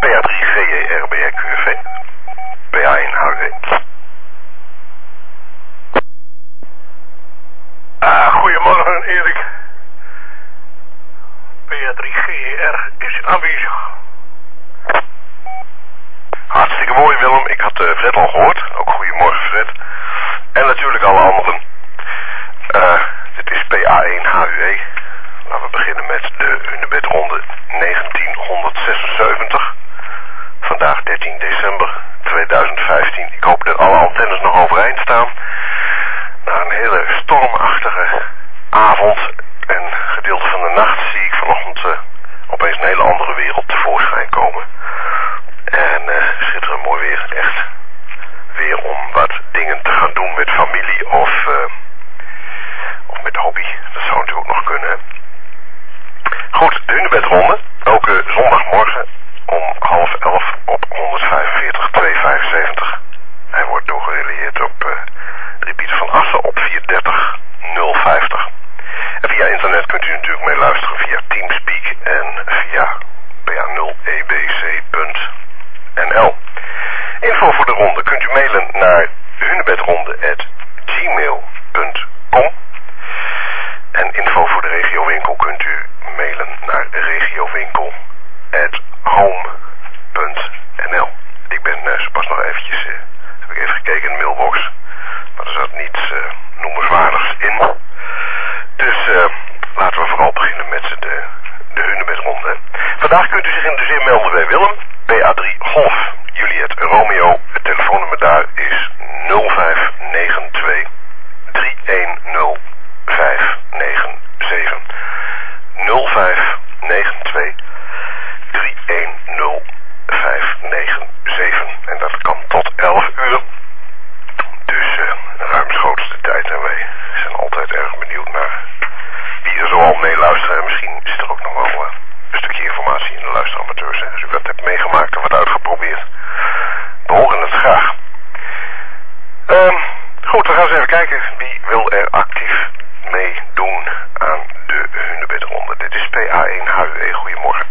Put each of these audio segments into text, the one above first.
PA3GJRBQV. PA1HUW. Goedemorgen, Erik. PA3GR is aanwezig. Hartstikke mooi, Willem. Ik had Fred al gehoord. Ook goedemorgen, Fred. En natuurlijk alle anderen. Dit is PA1HUW. Laten we beginnen met de Hunebedronde 1976. Vandaag 13 december 2015. Ik hoop dat alle antennes nog overeind staan. Na een hele stormachtige avond en gedeelte van de nacht zie ik vanochtend opeens een hele andere wereld tevoorschijn komen. En schitterend mooi weer, echt. Weer om wat dingen te gaan doen met familie of met hobby. Dat zou natuurlijk ook nog kunnen. Goed, de Hunebedronde. Elke zondagmorgen om 10:30 op 145 275. Hij wordt doorgerelieerd op de repeater van Assen op 430 050. En via internet kunt u natuurlijk meeluisteren via Teamspeak en via pa0ebc.nl. Info voor de ronde kunt u mailen naar hunebedronde@gmail.com. En info voor de regiowinkel kunt u mailen naar regiowinkel@home.nl. Ik ben zo pas nog eventjes, heb ik even gekeken in de mailbox, maar er zat niets noemenswaardigs in. Dus laten we vooral beginnen met de Hunebedronde. Vandaag kunt u zich in de zin melden bij Willem, PA3 Golf, Juliet Romeo. Het telefoonnummer daar is 0592 310 597. 0592 310 597. En dat kan tot 11 uur. Dus ruimschoots de tijd. En wij zijn altijd erg benieuwd naar wie er zoal meeluisteren. En misschien is er ook nog wel een stukje informatie in de luisteramateurs. Als u dat hebt meegemaakt of wat uitgeprobeerd, we horen het graag. Goed, we gaan eens even kijken wie wil er actief meedoen aan de Hunebedronde. Dit is PA1HUW. Goedemorgen.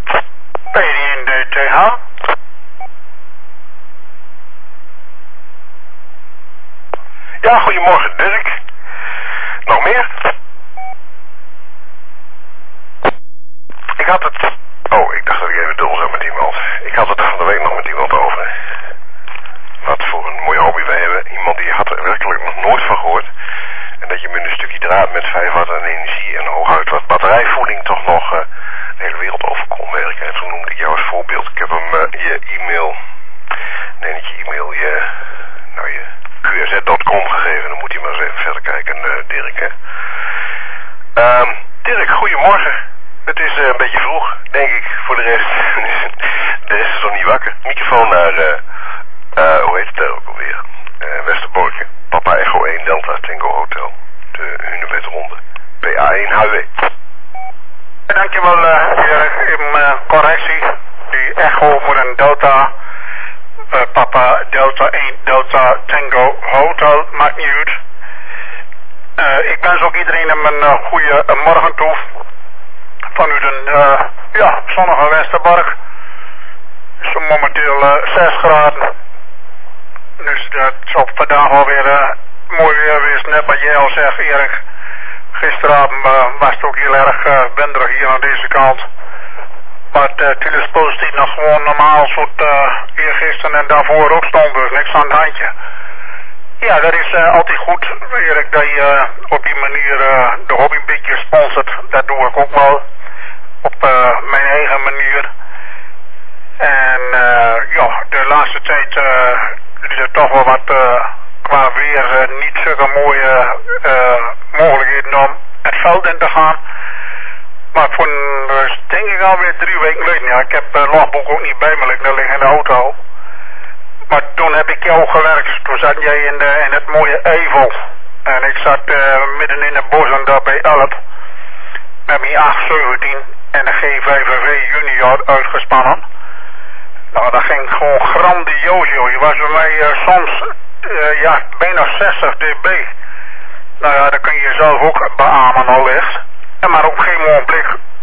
P1DTH. Ja, goedemorgen Dirk. Nog meer? Ik had het... Oh, ik dacht dat ik even dubbel zou met iemand. Ik had het van de week nog met iemand over. Wat voor een mooie hobby wij hebben. Iemand die had er werkelijk nog nooit van gehoord. En dat je met een stukje draad met 5 watt aan energie en hooguit wat batterijvoeding toch nog de hele wereld over kon werken. En toen noemde ik jou als voorbeeld. Ik heb hem je e-mail... Nee, niet je e-mail. Je qrz.com gegeven. Dan moet hij maar eens even verder kijken, Dirk. Hè? Dirk, goedemorgen. Het is een beetje vroeg, denk ik, voor de rest. De rest is nog niet wakker. Microfoon naar, hoe heet het daar ook alweer? Westerborken. Papa Echo 1 Delta Tango Hotel. De Hunebedronde. PA1HUW. Dankjewel, Erik. Correctie. Die Echo moet een Delta. Papa Delta 1 Delta Tango Hotel. Maakt niet uit. Ik wens ook iedereen een goede morgen toe. Vanuit een zonnige Westerbork. Het is momenteel 6 graden. Dus dat zal vandaag alweer mooi weer geweest. Net wat jij al zegt, Erik. Gisteravond was het ook heel erg winderig hier aan deze kant. Maar het is positief nog gewoon normaal soort eergisteren en daarvoor ook stond. Dus niks aan het handje. Ja, dat is altijd goed, Erik, dat je op die manier de hobby een beetje sponsort. Dat doe ik ook wel. Op mijn eigen manier. En de laatste tijd is er toch wel wat qua weer niet zulke mooie mogelijkheden om het veld in te gaan. Maar voor denk ik alweer 3 weken geleden. Ja, ik heb het logboek ook niet bij me, dat ligt in de auto. Maar toen heb ik jou gewerkt. Toen zat jij in het mooie Evel. En ik zat midden in het bos en daar bij Elp. Met mijn 817 en de G5V junior uitgespannen. Nou, dat ging gewoon grandioos, joh. Je was bij mij soms bijna 60 dB. Nou ja, dat kun je zelf ook beamen allicht. En maar op geen ogenblik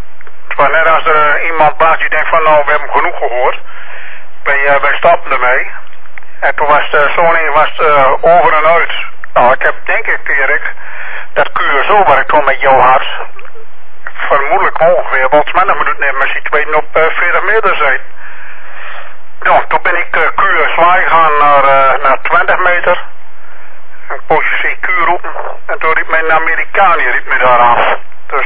Het was net als er iemand was die denkt van nou, we hebben genoeg gehoord. Wij stopten ermee. En toen was zo'n een over en uit. Nou, ik heb denk ik, Erik, dat QSO waar ik toen met jou had, vermoedelijk ongeveer wel 20 minuten nemen, maar die tweede op 40 meter zijn. Nou, toen ben ik QSO gegaan naar 20 meter. Een poosje CQ roepen. En toen riep mijn Amerikaan riep me daar af. Dus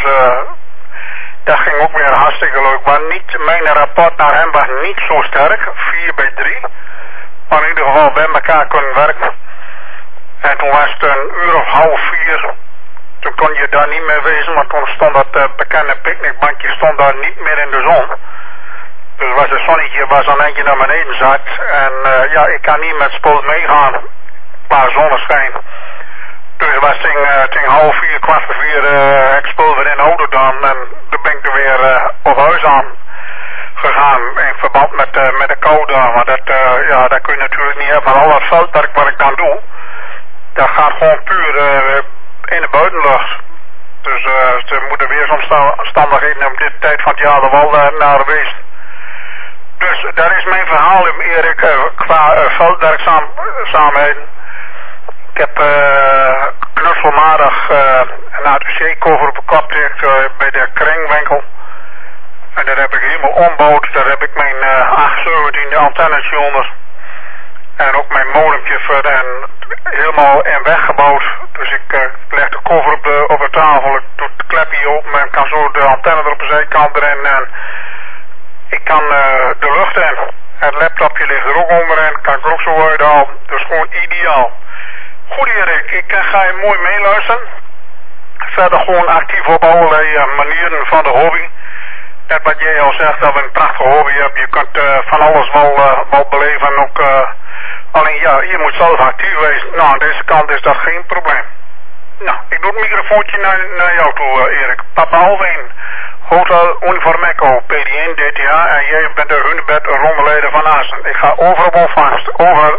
dat ging ook weer hartstikke leuk. Maar niet, mijn rapport naar hem was niet zo sterk. 4-3. Maar in ieder geval bij elkaar kunnen werken. En toen was het 3:30. Toen kon je daar niet meer wezen, want toen stond dat bekende picknickbankje stond daar niet meer in de zon. Dus was het zonnetje was een eindje naar beneden zat. En ja, ik kan niet met spoed meegaan qua zonneschijn. Dus was tegen 3:30, 3:15 ik spoel weer in de auto dan. En toen ben ik er weer op huis aan gegaan in verband met de kou daar. Maar dat kun je natuurlijk niet hebben. Maar al dat veldwerk wat ik dan doe, dat gaat gewoon puur in de buitenlucht. Dus ze moeten weersomstandigheden op dit tijd van het jaar er wel naar wezen. Dus daar is mijn verhaal, Erik, qua veldwerkzaamheden. Ik heb knutselmatig een ATC-cover op de kop bij de kringwinkel. En dat heb ik helemaal ombouwd. Daar heb ik mijn 817 antennetje onder. En ook mijn modempje verder en helemaal in weggebouwd. Dus ik leg de cover op de tafel, ik doe het klepje open en kan zo de antenne er op de zijkant erin. En ik kan de lucht in. Het laptopje ligt er ook onderin, kan ik ook zo uithalen. Dus gewoon ideaal. Goed Erik, ik ga je mooi meeluisteren. Verder gewoon actief op allerlei manieren van de hobby. Net wat jij al zegt, dat we een prachtige hobby hebben. Je kunt van alles wel beleven en ook... alleen ja, je moet zelf actief wezen. Nou, aan deze kant is dat geen probleem. Nou, ik doe het microfoontje naar jou toe, Erik. Papa Alwijn, Hotel Uniform Echo, PD1, DTH en jij bent de Hunebed Rondeleden van Assen. Ik ga over op ontvangst. Over.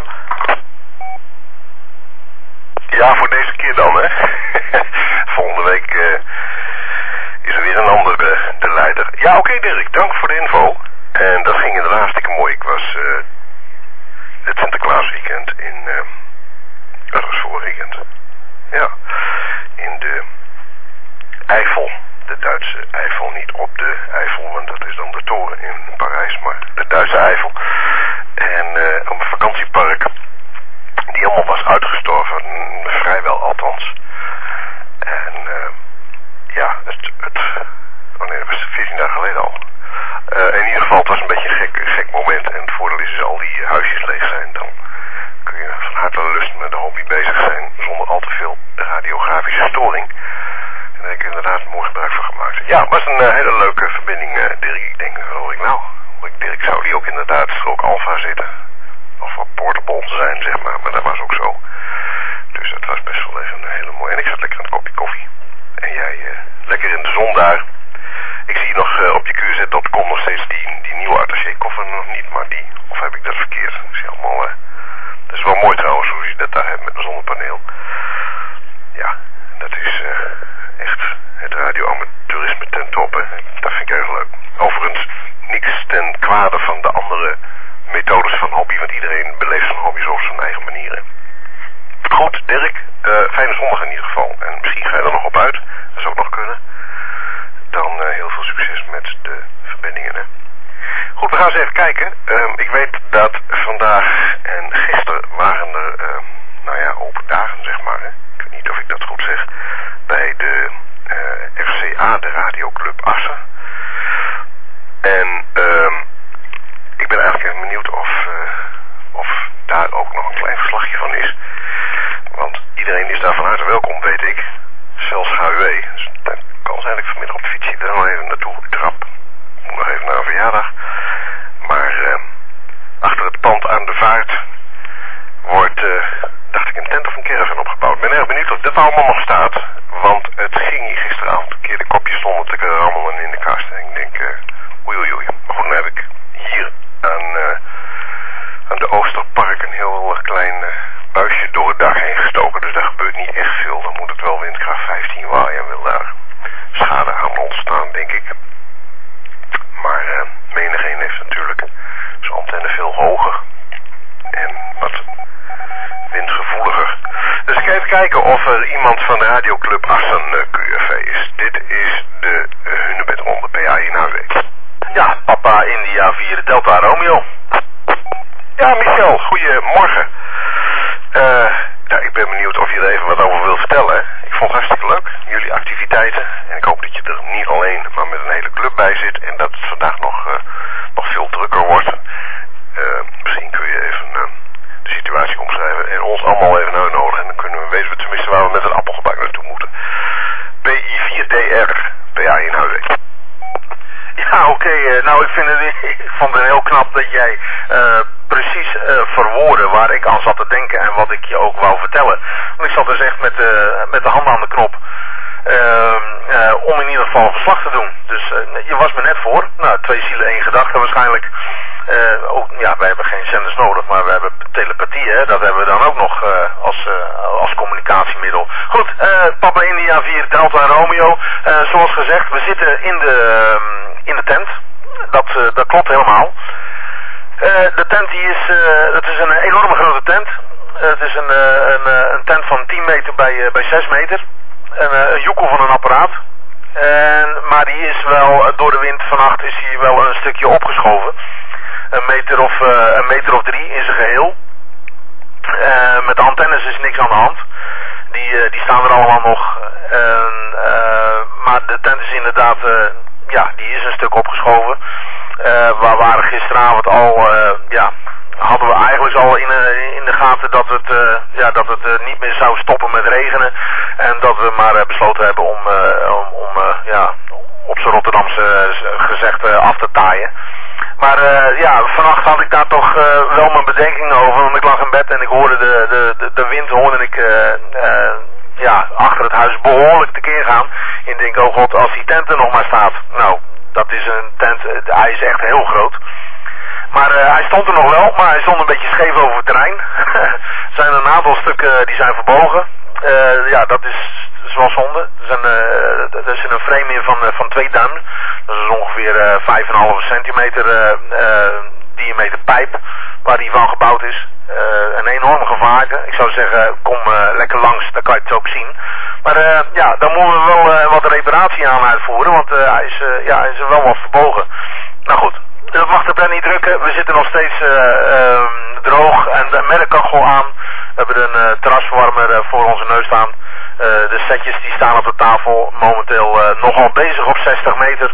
Ja, voor deze keer dan, hè. Volgende week is er weer een ander de leider. Ja, oké, Dirk, dank voor de info. En dat ging inderdaad hartstikke mooi. Ik was het Sinterklaasweekend dat was vorig weekend. Ja, in de Eifel. De Duitse Eifel, niet op de Eifel, want dat is dan de toren in Parijs, maar de Duitse Eifel. En op een vakantiepark die helemaal was uitgestorven, vrijwel althans. En ja, oh nee, dat was 14 dagen geleden al. In ieder geval, het was een beetje een gek moment. En het voordeel is, als al die huisjes leeg zijn, dan kun je van harte lust met de hobby bezig zijn, zonder al te veel radiografische storing. En daar heb ik inderdaad mooi gebruik van gemaakt. Ja, het was een hele leuke verbinding, Dirk. Ik denk, wat hoor ik nou? Dirk, zou die ook inderdaad strook alpha zitten? Of wat portable zijn, zeg maar dat was ook zo. Dus dat was best wel even een hele mooie. En ik zat lekker aan een kopje koffie. En jij lekker in de zon daar. Ik zie nog op je QZ.com nog steeds die nieuwe attaché-koffer nog niet, maar die, of heb ik dat verkeerd? Ik zie allemaal, dat is wel mooi trouwens, hoe je dat daar hebt met een zonnepaneel. Ja, dat is echt het radioamateurisme ten toppe. Dat vind ik erg leuk. Overigens, niks ten kwade van de andere methodes van hobby, want iedereen beleeft zijn hobby zo op zijn eigen manieren. Goed, Dirk, fijne zondag in ieder geval. En misschien ga je er nog op uit, dat zou ook nog kunnen. Dan heel veel succes met de verbindingen, hè. Goed, we gaan eens even kijken. Ik weet dat vandaag en gisteren waren er, nou ja, open dagen, zeg maar, hè. Ik weet niet of ik dat goed zeg, bij de RCA, de Radioclub Assen. En ik ben eigenlijk even benieuwd of daar ook nog een klein verslagje van is. Want iedereen is daar van harte welkom, weet ik. Zelfs HUW. Dus dat kan zijn dat ik vanmiddag op de fietsje er nog even naartoe trap. Ik moet nog even naar een verjaardag. Maar achter het pand aan de vaart wordt, dacht ik, een tent of een caravan opgebouwd. Ik ben erg benieuwd of dit allemaal nog staat. Want het ging hier gisteravond een keer de kopjes stonden te rammelen in de kast. En ik denk, oei. Maar goed, dan heb ik hier aan de Oosterpark een heel klein buisje door het dak heen gestoken. Dus daar gebeurt niet echt veel. Dan moet het wel windkracht 15 waaien en wil daar schade aan ontstaan, denk ik. even kijken of er iemand van de radioclub Assen QRV is. Dit is de Hunebedronde PA in HW. Ja, Papa India 4 Delta Romeo. Ja, Michel, goedemorgen. Ja, ik ben benieuwd of je er even wat over wilt vertellen. Ik vond het hartstikke leuk, jullie activiteiten. En ik hoop dat je er niet alleen, maar met een hele club bij zit. En dat het vandaag nog veel drukker wordt. Misschien kun je even de situatie omschrijven en ons allemaal even uitnodigen. En dan kunnen we weten tenminste waar we met een appelgebak naartoe moeten. PI4DR, PA in HW. Ja, oké. Nou, ik vond het heel knap dat jij precies verwoordde waar ik aan zat te denken en wat ik je ook wou vertellen. Want ik zat dus echt met de handen aan de knop om in ieder geval een verslag te doen. Dus je was me net voor. Nou, 2 zielen, 1 gedachte waarschijnlijk. Ook, ja, wij hebben geen zenders nodig, maar we hebben telepathie, hè? Dat hebben we dan ook nog als communicatiemiddel. Goed, Papa India 4 Delta Romeo. Zoals gezegd, we zitten in de tent. Dat klopt helemaal. De tent het is een enorme grote tent. Het is een tent van 10 meter bij 6 meter. Een joekel van een apparaat. Maar die is wel, door de wind vannacht is hij wel een stukje opgeschoven. Een meter of 3 in zijn geheel. Met de antennes is niks aan de hand. Die staan er allemaal nog. Maar de tent is inderdaad, die is een stuk opgeschoven. We waren gisteravond al, hadden we eigenlijk al in de gaten dat het niet meer zou stoppen met regenen. En dat we maar besloten hebben om op z'n Rotterdamse gezegd af te taaien. Maar vannacht had ik daar toch wel mijn bedenkingen over, want ik lag in bed en ik hoorde de wind achter het huis behoorlijk tekeer gaan. En ik denk, oh god, als die tent er nog maar staat. Nou, dat is een tent, hij is echt heel groot. Maar hij stond er nog wel, maar hij stond een beetje scheef over het terrein. Er zijn een aantal stukken die zijn verbogen. Dat is wel zonde. Er zit een frame in van 2 duim. Dat is ongeveer 5,5 centimeter diameter pijp waar die van gebouwd is. Een enorme gevaarte. Ik zou zeggen, kom lekker langs, dan kan je het ook zien. Maar dan moeten we wel wat reparatie aan uitvoeren, want hij is wel wat verbogen. Nou goed, dat mag de pen niet drukken. We zitten nog steeds droog en met een kachel aan. We hebben een terrasverwarmer voor onze neus staan. De setjes die staan op de tafel, momenteel nogal bezig op 60 meter.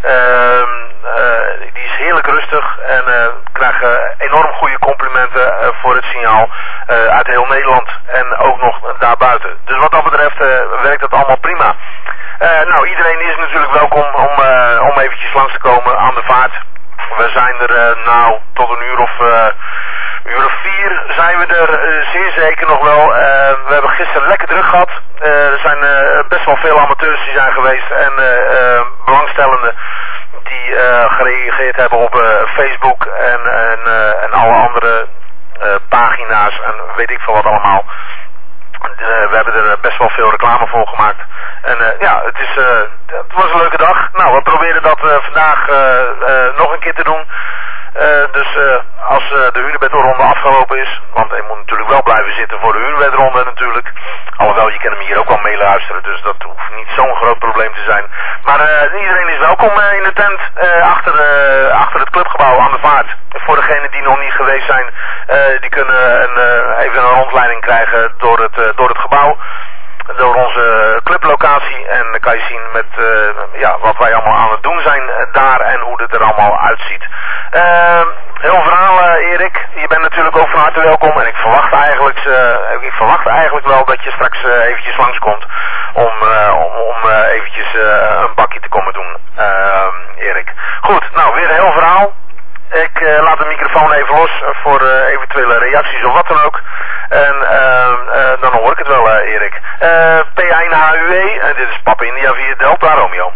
Die is heerlijk rustig en krijgen enorm goede complimenten voor het signaal uit heel Nederland en ook nog daarbuiten. Dus wat dat betreft werkt het allemaal prima. Iedereen is natuurlijk welkom om eventjes langs te komen aan de vaart. We zijn er tot een uur of 4 zijn we er zeer zeker nog wel. We hebben gisteren lekker druk gehad. Er zijn best wel veel amateurs die zijn geweest en belangstellenden die gereageerd hebben op Facebook en alle andere pagina's en weet ik veel wat allemaal. We hebben er best wel veel reclame voor gemaakt. En het was een leuke dag. Nou, we proberen dat vandaag nog een keer te doen. Dus als de Hunebedronde afgelopen is, want hij moet natuurlijk wel blijven zitten voor de Hunebedronde natuurlijk. Alhoewel, je kan hem hier ook wel meeluisteren, dus dat hoeft niet zo'n groot probleem te zijn. Maar iedereen is welkom in de tent achter het clubgebouw aan de vaart. Voor degenen die nog niet geweest zijn, die kunnen even een rondleiding krijgen door het gebouw. Door onze clublocatie en dan kan je zien met wat wij allemaal aan het doen zijn daar en hoe het er allemaal uitziet. Heel verhaal Erik, je bent natuurlijk ook van harte welkom en ik verwacht eigenlijk wel dat je straks eventjes langskomt om eventjes een bakje te komen doen, Erik. Goed, nou weer een heel verhaal. Ik laat de microfoon even los voor eventuele reacties of wat dan ook. En dan hoor ik het wel, Erik. P1HUE, en dit is Papa India 4 Delta Romeo.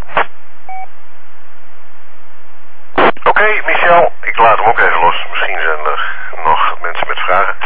Oké, Michel, ik laat hem ook even los. Misschien zijn er nog mensen met vragen.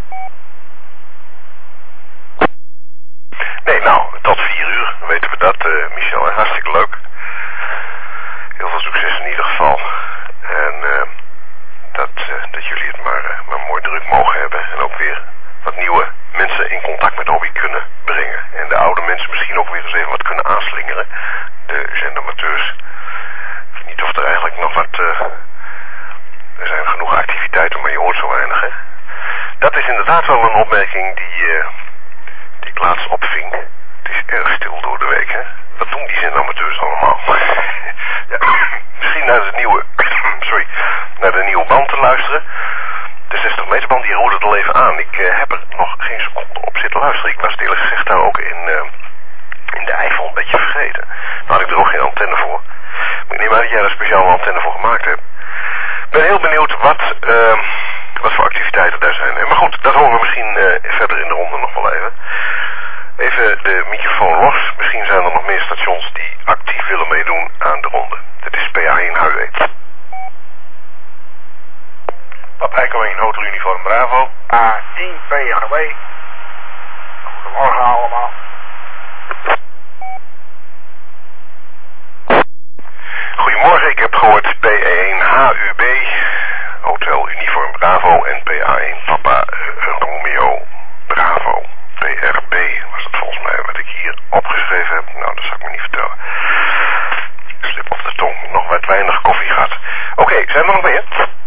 Nee, nou, tot 4 uur weten we dat, Michel. Hartstikke leuk. Heel veel succes in ieder geval. En dat jullie het maar mooi druk mogen hebben. En ook weer wat nieuwe mensen in contact met de hobby kunnen brengen. En de oude mensen misschien ook weer eens even wat kunnen aanslingeren. De zendamateurs. Ik weet niet of er eigenlijk nog wat... er zijn genoeg activiteiten, maar je hoort zo weinig, hè. Dat is inderdaad wel een opmerking die ik laatst opving. Het is erg stil door de week, hè. Wat doen die zendamateurs allemaal? Ja, misschien naar de nieuwe band te luisteren. De 60 meter band, die rode er al even aan. Ik heb er nog geen seconde op zitten luisteren. Ik was het eerlijk gezegd daar ook in de Eifel een beetje vergeten. Daar had ik er ook geen antenne voor. Maar ik neem aan dat jij er speciaal een antenne voor gemaakt hebt. Ik ben heel benieuwd wat voor activiteiten daar zijn. Maar goed, dat horen we misschien verder in de ronde nog wel even. Even de microfoon los. Misschien zijn er nog meer stations die actief willen meedoen aan de ronde. Dit is PA1 Huiweet. Papa Echo 1 Hotel Uniform Bravo. A1 PHW. Goedemorgen allemaal. Goedemorgen, ik heb gehoord PA1 HUB, Hotel Uniform Bravo en PA1 Papa Romeo Bravo. PRB was het volgens mij wat ik hier opgeschreven heb. Nou, dat zal ik me niet vertellen. Slip op de tong, nog wat weinig koffie gehad. Oké, zijn er nog meer?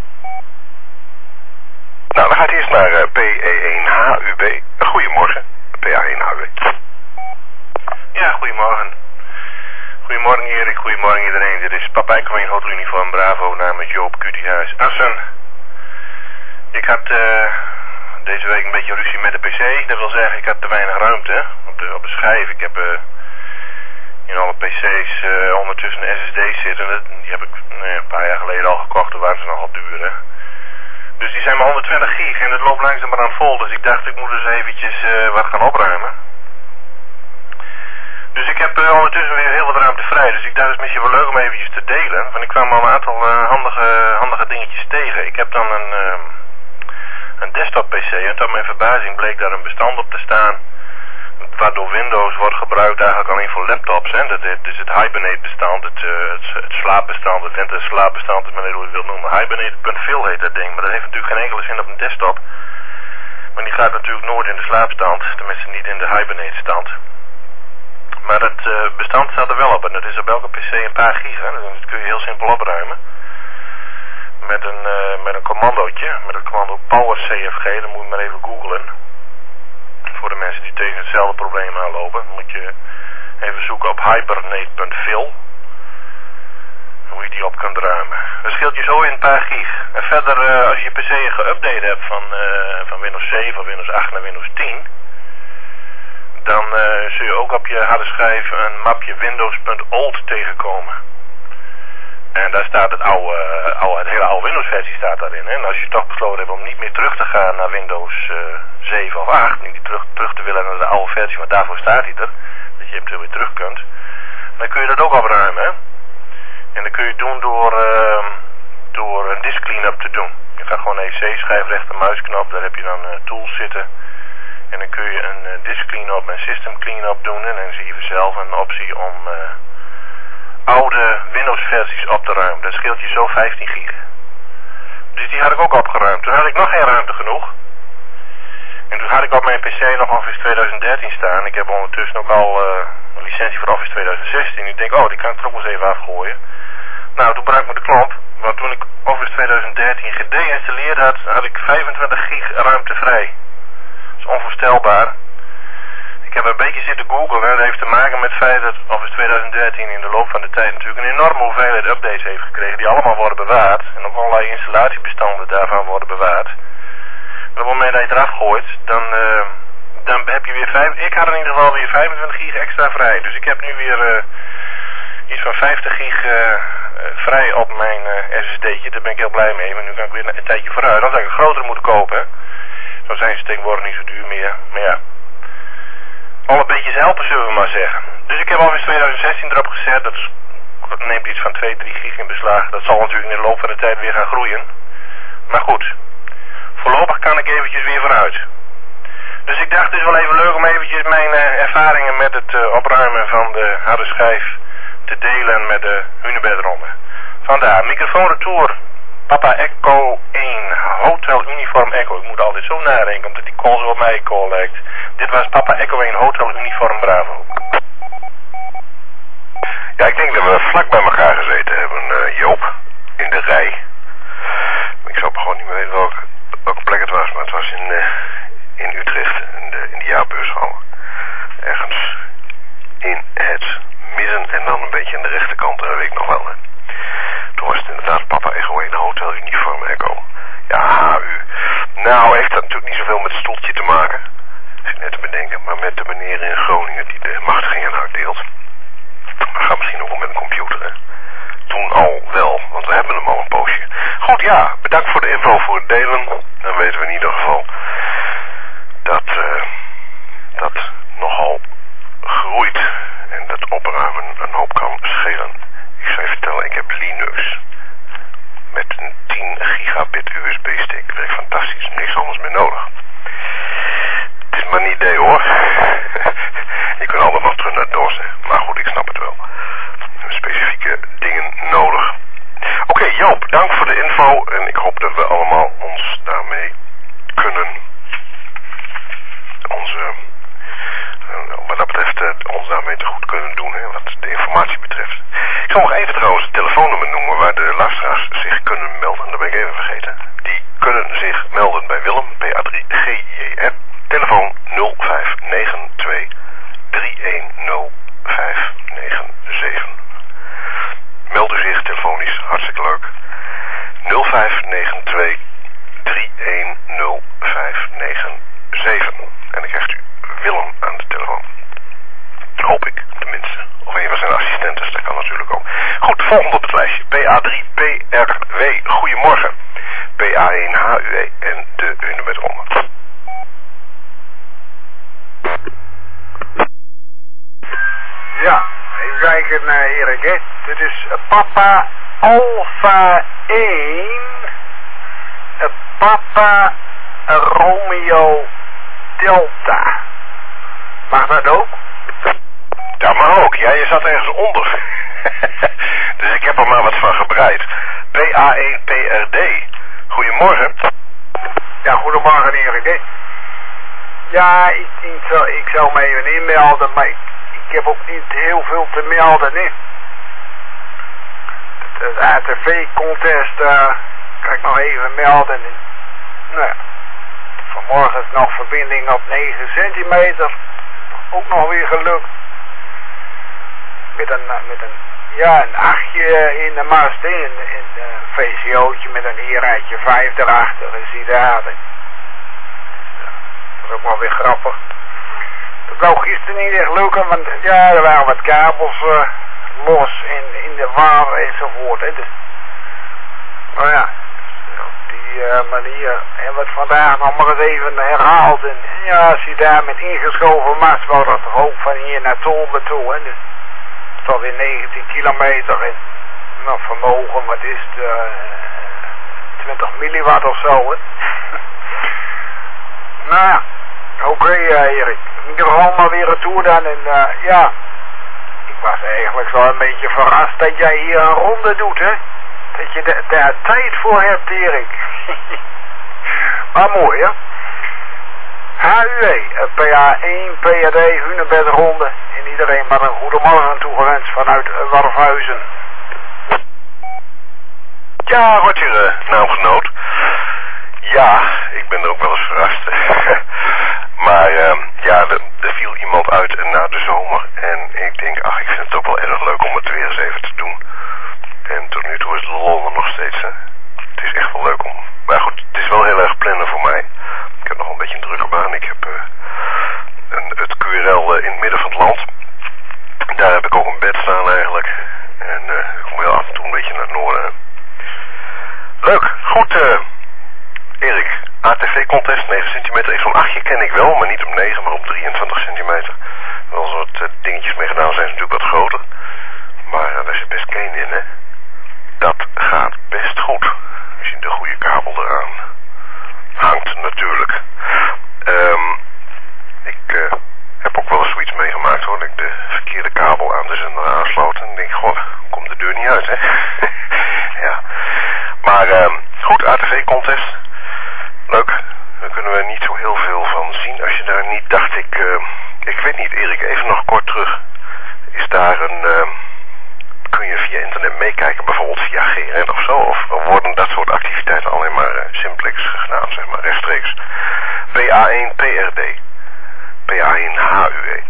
Nou, dan gaat eerst naar PE1HUB. Goedemorgen, PA1HUB. Ja, goedemorgen. Goedemorgen Erik, goedemorgen iedereen. Dit is Papa Echo 1 Hotel Uniform Bravo namens Joop Cutihuis Assen. Ik had deze week een beetje ruzie met de PC. Dat wil zeggen, ik had te weinig ruimte op de schijf. Ik heb in alle PC's ondertussen SSD's zitten. Die heb ik een paar jaar geleden al gekocht. Toen waren ze nogal duur, hè. Dus die zijn maar 120 gig en het loopt langzamerhand vol. Dus ik dacht, ik moet eens eventjes wat gaan opruimen. Dus ik heb ondertussen weer heel wat ruimte vrij. Dus ik dacht, het is misschien wel leuk om eventjes te delen. Want ik kwam al een aantal handige dingetjes tegen. Ik heb dan een desktop PC en tot mijn verbazing bleek daar een bestand op te staan. Waardoor Windows wordt gebruikt eigenlijk alleen voor laptops. Hè. Dat is het Hibernate bestand, het slaapbestand, het winter slaapbestand, ik weet niet hoe je het wilt noemen. Hibernate.phil heet dat ding, maar dat heeft natuurlijk geen enkele zin op een desktop. Maar die gaat natuurlijk nooit in de slaapstand, tenminste niet in de Hibernate stand. Maar dat bestand staat er wel op en dat is op elke PC een paar gig. Hè. Dat kun je heel simpel opruimen. Met een commandootje, met het commando PowerCFG, dan moet je maar even googlen. Voor de mensen die tegen hetzelfde probleem aanlopen, moet je even zoeken op hibernate.phil. Hoe je die op kunt ruimen. Dat scheelt je zo in een paar gig. En verder, als je je PC geüpdate hebt van Windows 7 of Windows 8 naar Windows 10, dan zul je ook op je harde schijf een mapje Windows.old tegenkomen. En daar staat het hele oude Windows versie staat daarin. Hè? En als je toch besloten hebt om niet meer terug te gaan naar Windows 7 of 8, niet terug te willen naar de oude versie, want daarvoor staat hij er, dat je eventueel weer terug kunt, dan kun je dat ook opruimen. Hè? En dat kun je doen door een disk cleanup te doen. Je gaat gewoon EC schijf rechtermuisknop, daar heb je dan tools zitten. En dan kun je een disk cleanup en system cleanup doen en dan zie je vanzelf een optie om oude Windows versies op te ruimen. Dat scheelt je zo 15 gig. Dus die had ik ook opgeruimd. Toen had ik nog geen ruimte genoeg. En toen had ik op mijn PC nog Office 2013 staan. Ik heb ondertussen ook al een licentie voor Office 2016. Ik denk, die kan ik er ook wel eens even afgooien. Nou, toen brak me de klomp. Want toen ik Office 2013 gedeinstalleerd had ik 25 gig ruimte vrij. Dat is onvoorstelbaar. Ik heb een beetje zitten googlen. Dat heeft te maken met het feit dat Office 2013 in de loop van de tijd natuurlijk een enorme hoeveelheid updates heeft gekregen. Die allemaal worden bewaard. En ook allerlei installatiebestanden daarvan worden bewaard. En op het moment dat je het eraf gooit, dan heb je weer ik had in ieder geval weer 25 gig extra vrij. Dus ik heb nu weer iets van 50 gig vrij op mijn SSD'tje. Daar ben ik heel blij mee. Maar nu kan ik weer een tijdje vooruit. Dan zou ik een grotere moeten kopen. Zo zijn ze tegenwoordig niet zo duur meer. Maar ja, alle beetjes helpen, zullen we maar zeggen. Dus ik heb Office 2016 erop gezet. Dat neemt iets van 2-3 gig in beslag. Dat zal natuurlijk in de loop van de tijd weer gaan groeien. Maar goed, voorlopig kan ik eventjes weer vooruit. Dus ik dacht, het is wel even leuk om eventjes mijn ervaringen met het opruimen van de harde schijf te delen met de Hunebedronde. Vandaar, microfoon retour, Papa Echo 1, Hotel Uniform Echo. Ik moet altijd zo nadenken, omdat die call zo op mij call lijkt. Dit was Papa Echo 1 Hotel Uniform Bravo. Ja, ik denk dat we vlak bij elkaar gezeten hebben, Joop. In de rij. Ik zou gewoon niet meer weten welke plek het was, maar het was in Utrecht, in de jaarbeurshal. Ergens in het midden en dan een beetje aan de rechterkant, dat weet ik nog wel. Hè. Toen was het inderdaad Papa Echo 1 Hotel Uniform Echo. Ja, HU. Nou, heeft dat natuurlijk niet zoveel met het stoeltje te maken. Is net te bedenken, maar met de meneer in Groningen die de machtigingen uitdeelt. Maar gaat misschien ook wel met een computer, hè. Toen al wel, want we hebben hem al een poosje. Goed, ja, bedankt voor de info, voor het delen. Dan weten we in ieder geval dat nogal groeit en dat opruimen een hoop kan schelen. Ik zou je vertellen, ik heb Linux met een 10 gigabit USB-stick. Werkt fantastisch, niks anders meer nodig. Het is maar een idee hoor. Je kunt altijd nog terug naar DOS, hè. Maar goed, ik snap het wel. Specifieke dingen nodig. Oké, Joop, dank voor de info en ik hoop dat we allemaal ons daarmee kunnen, wat dat betreft, ons daarmee te goed kunnen doen, hè, wat de informatie betreft. Ik zal nog even trouwens het telefoonnummer noemen waar de luisteraars zich kunnen melden, dat ben ik even vergeten. Die kunnen zich melden bij Willem, PA3GJM, telefoon 0592 310597. Meld u zich telefonisch, hartstikke leuk. 0592 310597. En dan krijgt u Willem aan de telefoon. Hoop ik, tenminste. Of een van zijn assistenten, dat kan natuurlijk ook. Goed, volgende op het lijstje. PA3PRW. Goedemorgen. PA1HUE en de Hunde met Ronde. Ja, even kijken naar Erik, hè. Dit is Papa Alpha 1, Papa Romeo Delta. Mag dat ook? Ja, maar ook. Ja, je zat ergens onder. Dus ik heb er maar wat van gebreid. PA1PRD. Goedemorgen. Ja, goedemorgen Erik, hè. Ja, ik zou me even inmelden, maar ik heb ook niet heel veel te melden, hè. Het ATV-contest, kan ik nog even melden. Nou ja, vanmorgen is nog verbinding op 9 centimeter. Ook nog weer gelukt. Met een 8'tje in de mast, een VCO'tje met een E-rijtje 5 erachter, en zie daar. Dat is ook wel weer grappig. Dat wou gisteren niet echt lukken, want ja, er waren wat kabels los in de war enzovoort. Hè. Dus, nou ja, op die manier hebben we het vandaag nog maar eens even herhaald. En ja, als je daar met ingeschoven mast wou dat toch ook van hier naar Tolbe toe. Hè. Dus, tot in 19 kilometer en nou, vermogen, wat is het, 20 milliwatt of zo. Hè. Nou ja, oké, Erik. In ieder geval maar weer retour dan. En ja, ik was eigenlijk wel een beetje verrast dat jij hier een ronde doet, hè. Dat je daar tijd voor hebt, Erik. Maar mooi, hè. HUE, PA1, PAD, Hunebed ronde. En iedereen maar een goedemorgen toegewenst vanuit Warfhuizen. Ja, Roger, naamgenoot. Ja, ik ben er ook wel eens verrast. Maar ja, er viel iemand uit na de zomer. En ik denk, ik vind het ook wel erg leuk om het weer eens even te doen. En tot nu toe is de lol er nog steeds, hè. Het is echt wel leuk om... Maar goed, het is wel heel erg plannen voor mij. Ik heb nog een beetje een drukke baan. Ik heb het QRL in het midden van het land. Daar heb ik ook een bed staan eigenlijk. En ik kom heel af en toe een beetje naar het noorden. Leuk, goed Erik, ATV-contest 9 centimeter. Zo'n 8'tje ken ik wel, maar niet op 9, maar op 23 centimeter. Wel zo wat dingetjes mee gedaan, zijn ze natuurlijk wat groter. Maar daar zit best keen in, hè. Dat gaat best goed. Als je de goede kabel eraan hangt, natuurlijk. Ik heb ook wel eens zoiets meegemaakt, hoor. Dat ik de verkeerde kabel aan de zender aansloot. En denk, goh, komt de deur niet uit, hè. Ja. Maar goed, ATV-contest. weet niet, Erik, even nog kort terug. Is daar kun je via internet meekijken, bijvoorbeeld via GRN of zo? Of worden dat soort activiteiten alleen maar simplex gedaan, zeg maar, rechtstreeks? PA1 PRD. PA1 HUE.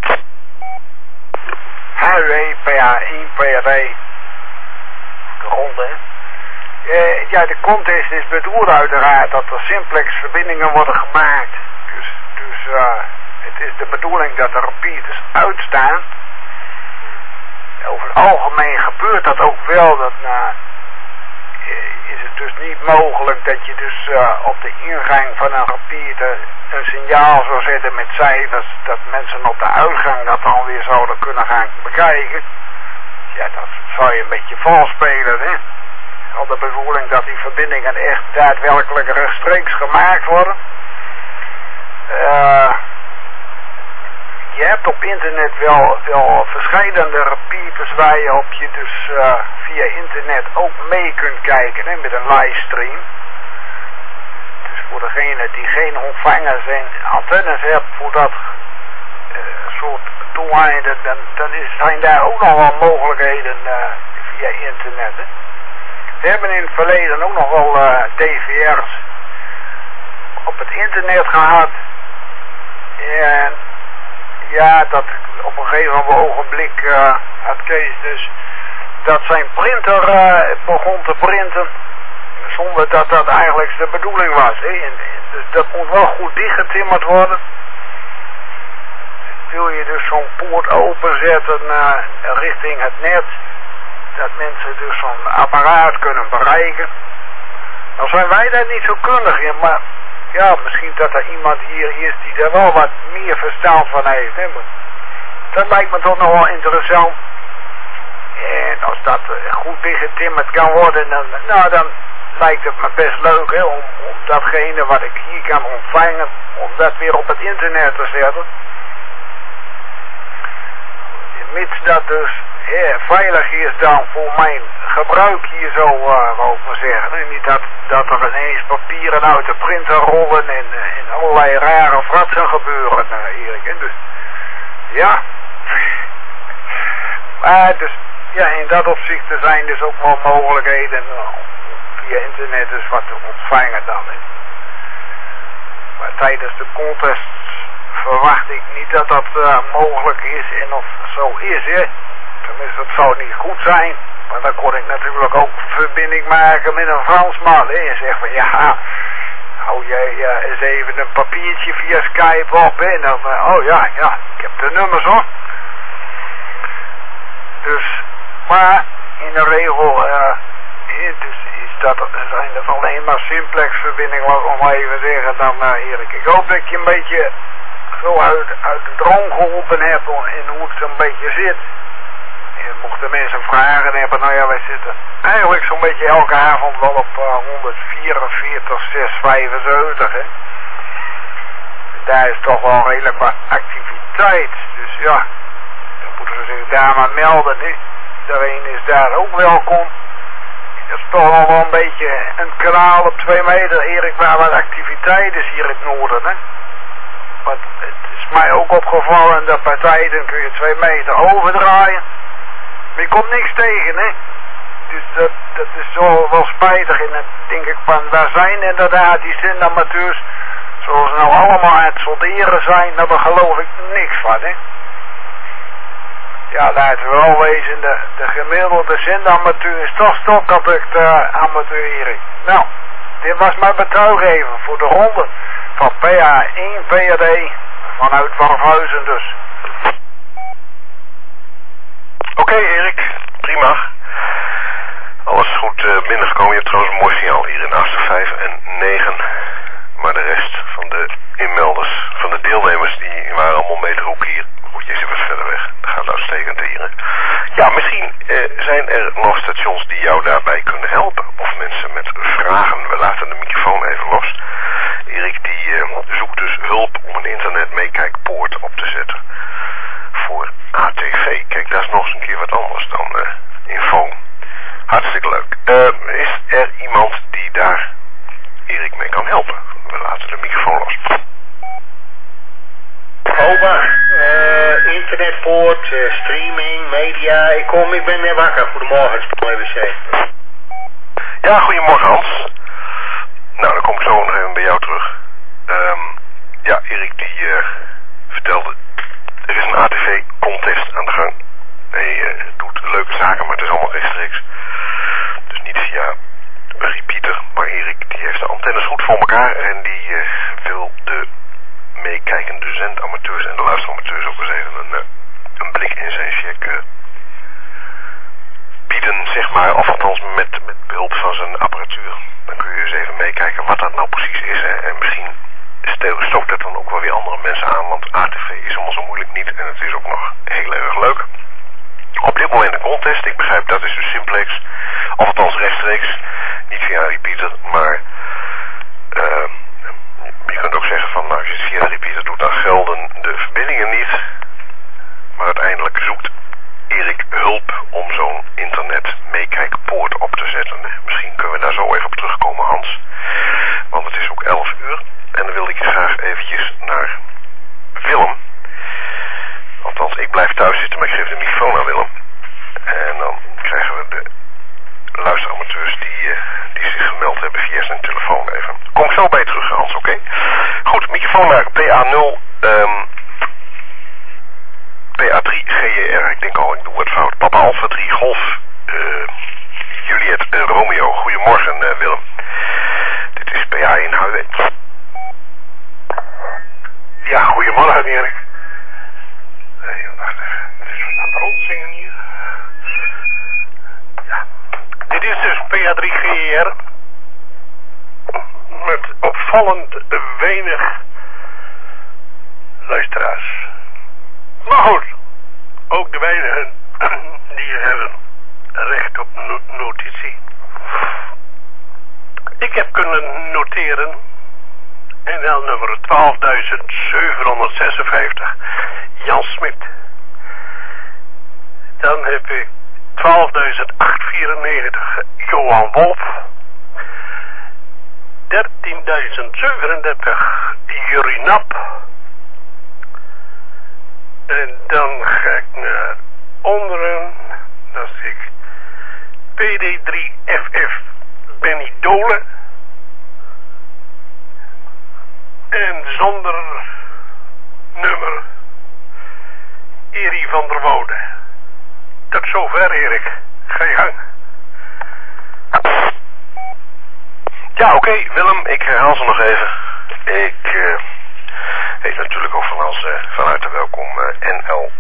HUE, PA1 PRD. De ronde, hè? Ja, de contest is bedoeld uiteraard dat er simplex verbindingen worden gemaakt. Dus het is de bedoeling dat de repeaters uitstaan. Over het algemeen gebeurt dat ook wel. Dat is het dus niet mogelijk dat je dus op de ingang van een repeater een signaal zou zetten met cijfers, dat mensen op de uitgang dat dan weer zouden kunnen gaan bekijken. Ja, dat zou je een beetje vals spelen, hè. Al de bedoeling dat die verbindingen echt daadwerkelijk rechtstreeks gemaakt worden. Je hebt op internet wel verschillende repeaters waar je op je dus via internet ook mee kunt kijken, hè, met een livestream. Dus voor degenen die geen ontvangers en antennes hebben voor dat soort doeleinden, dan zijn daar ook nog wel mogelijkheden via internet. Hè. We hebben in het verleden ook nog wel DVR's op het internet gehad. En ja, dat op een gegeven ogenblik had Kees dus dat zijn printer begon te printen zonder dat dat eigenlijk de bedoeling was. Hè. Dus dat moet wel goed dichtgetimmerd worden. Wil je dus zo'n poort openzetten richting het net, dat mensen dus zo'n apparaat kunnen bereiken. Nou zijn wij daar niet zo kundig in, maar ja, misschien dat er iemand hier is die daar wel wat meer verstand van heeft. Hè? Dat lijkt me toch nog wel interessant. En als dat goed dichtgetimmerd kan worden, dan lijkt het me best leuk, hè, om datgene wat ik hier kan ontvangen, om dat weer op het internet te zetten. Mits dat dus veilig is dan voor mijn gebruik hier zo, wou ik maar zeggen. En niet dat er ineens papieren uit de printer rollen en allerlei rare fratsen gebeuren, Erik. En dus, ja. Maar dus, ja, in dat opzicht er zijn dus ook wel mogelijkheden via internet dus wat te ontvangen dan. Hè. Maar tijdens de contest verwacht ik niet dat dat mogelijk is en of zo is, hè. Tenminste, het zou niet goed zijn. Maar dan kon ik natuurlijk ook verbinding maken met een Fransman. Hè. En zeg van, ja, hou jij eens even een papiertje via Skype op. Hè. En dan, oh ja, ik heb de nummers hoor. Dus, maar in de regel, dus zijn dat alleen maar simplex verbindingen, om even te zeggen dan, Erik. Ik hoop dat je een beetje zo uit de droom geholpen hebt en hoe het zo'n beetje zit. En mochten mensen vragen hebben, nou ja, wij zitten eigenlijk zo'n beetje elke avond wel op 144,675, hè. Daar is toch wel redelijk wat activiteit, dus ja, dan moeten ze zich daar maar melden, hè. Iedereen is daar ook welkom. Dat is toch wel een beetje een kanaal op 2 meter, Erik, waar wat activiteit is hier in het noorden, hè. Want het is mij ook opgevallen dat bij tijden kun je 2 meter overdraaien. Maar je komt niks tegen, hè. Dus dat is wel spijtig. En dan denk ik van, waar zijn inderdaad die zendamateurs, zoals ze nou allemaal aan het solderen zijn, nou, daar geloof ik niks van, hè. Ja, laten we wel wezen, de gemiddelde zendamateur is toch stokkappig amateur, Erik. Nou, dit was mijn betuiggeven voor de ronde van PA1 PRD vanuit Warfhuizen dus. Oké, Erik, prima. Alles goed binnengekomen. Je hebt trouwens een mooi signaal hier in Aaster 5 en 9. Maar de rest van de inmelders, van de deelnemers, die waren allemaal meterhoek hier. Goed, je zit wat verder weg. Dat gaat uitstekend hier. Hè? Ja, misschien zijn er nog stations die jou daarbij kunnen helpen. Of mensen met vragen. We laten de microfoon even los. Erik die zoekt dus hulp om een internet meekijkpoort op te zetten. Voor ATV. Kijk, dat is nog eens een keer wat anders dan info. Hartstikke leuk. Is er iemand die daar Erik mee kan helpen? We laten de microfoon los. Opa, internetpoort, streaming, media. Ik ben net wakker. Goedemorgen, EWC. Ja, goedemorgen Hans. Nou, dan kom ik zo nog even bij jou terug. Ja, Erik die vertelde, er is een ATV-contest aan de gang. Hij doet leuke zaken, maar het is allemaal rechtstreeks. Dus niet via een repeater, maar Erik die heeft de antennes goed voor elkaar en die wil de meekijkende zendamateurs en de luisteramateurs ook eens even een blik in zijn check bieden, zeg maar, of althans met behulp van zijn apparatuur. Dan kun je eens even meekijken wat dat nou precies is, hè. En misschien stoot dat dan ook wel weer andere mensen aan, want ATV is allemaal zo moeilijk niet en het is ook nog heel erg leuk. Op dit moment een contest, ik begrijp dat is dus simplex, of althans rechtstreeks, niet via een repeater, maar je kunt ook zeggen van, nou, als je het via een repeater doet, dan gelden de verbindingen niet, maar uiteindelijk zoekt Erik hulp om zo'n internet meekijkpoort op te zetten. Misschien kunnen we daar zo even op terugkomen, Hans, want het is ook 11 uur en dan wil ik graag eventjes naar Willem. Althans, ik blijf thuis zitten, maar ik geef de microfoon aan Willem. En dan krijgen we de luisteramateurs die zich gemeld hebben via zijn telefoon even. Kom ik zo bij je terug, Hans, oké? Goed, microfoon naar PA0, PA3 GJR. Ik denk al, ik doe het fout. Papa Alpha 3 Golf, Juliet Romeo. Goedemorgen, Willem. Dit is PA1 HW. Ja, goedemorgen Erik. Wacht even, het is wat aan het rondzingen hier. Ja, dit is dus PA3GR met opvallend weinig luisteraars. Maar goed, ook de weinigen die hebben recht op notitie. Ik heb kunnen noteren NL nummer 12.756, Jan Smit. Dan heb ik 12.894, Johan Wolf. 13.037, Jurie Nap. En dan ga ik naar onderen. Dan zie ik PD3FF Benny Dolen. En zonder nummer Erie van der Woude. Tot zover, Erik. Ga je gang. Ja, oké, Willem, ik herhaal ze nog even. Ik heet natuurlijk ook van van harte welkom NL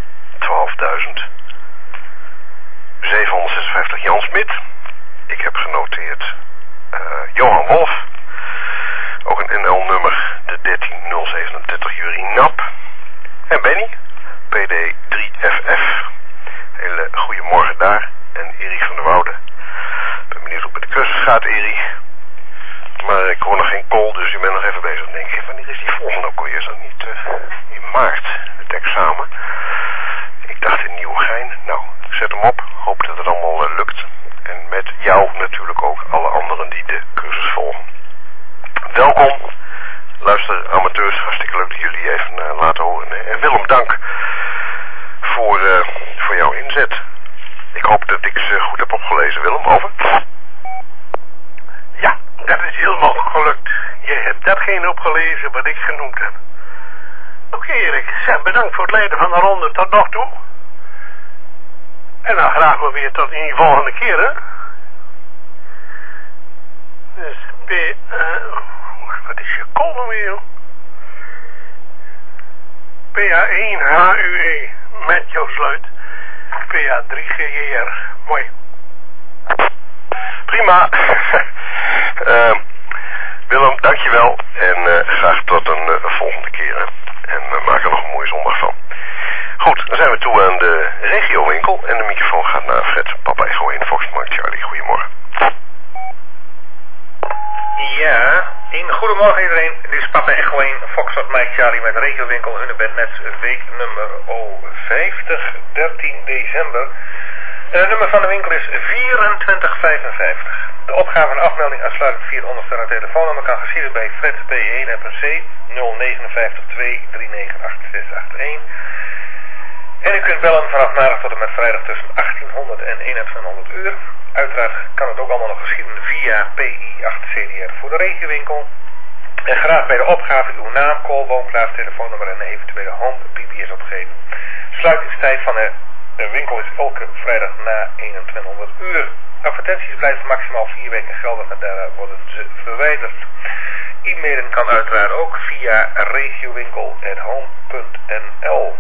12.756 Jan Smit. Ik heb genoteerd Johan Wolf. Ook een NL-nummer, de 13037 Jurie Nap. En Benny, PD3FF. Hele goede morgen daar. En Erie van der Woude. Ik ben benieuwd hoe het met de cursus gaat, Erie. Maar ik hoor nog geen call, dus je bent nog even bezig. Dan denk ik, wanneer is die volgende ook alweer? Is dat niet in maart, het examen? Ik dacht in Nieuwegein. Nou, ik zet hem op. Hoop dat het allemaal lukt. En met jou natuurlijk ook alle anderen die de cursus volgen. Welkom, luister amateurs, hartstikke leuk dat jullie even laten horen. En Willem, dank voor jouw inzet. Ik hoop dat ik ze goed heb opgelezen, Willem, over. Ja, dat is helemaal gelukt. Je hebt datgene opgelezen wat ik genoemd heb. Oké, Erik, bedankt voor het leiden van de ronde tot nog toe. En dan graag maar weer tot in de volgende keer, hè. Dus wat is je code weer, joh? PA1HUE met jouw sluit. PA3GR. Mooi. Prima. Willem, dankjewel. En graag tot een volgende keer. En maak er nog een mooie zondag van. Goed, dan zijn we toe aan de regiowinkel. En de microfoon gaat naar Fred, Papa Echo 1, Foxtrot Charlie. Goedemorgen. Ja, goedemorgen iedereen. Dit is Papa Echo 1, Foxtrot Mike Charlie met regiowinkel Hunebed weeknummer 50, 13 december. Het nummer van de winkel is 2455. De opgave en afmelding uitsluitend via het onderstaande telefoonnummer kan geschieden bij Fred P1 en per C 059 2 39868. kunt bellen vanaf maandag tot en met vrijdag tussen 1800 en 2100 uur. Uiteraard kan het ook allemaal nog geschieden via PI8CDR voor de regiowinkel. En graag bij de opgave uw naam, call, woonplaats, telefoonnummer en eventuele home BBS opgeven. Sluitingstijd van de winkel is elke vrijdag na 2100 uur. Advertenties blijven maximaal 4 weken geldig en daarna worden ze verwijderd. E-mailen kan uiteraard ook via regiowinkel@home.nl.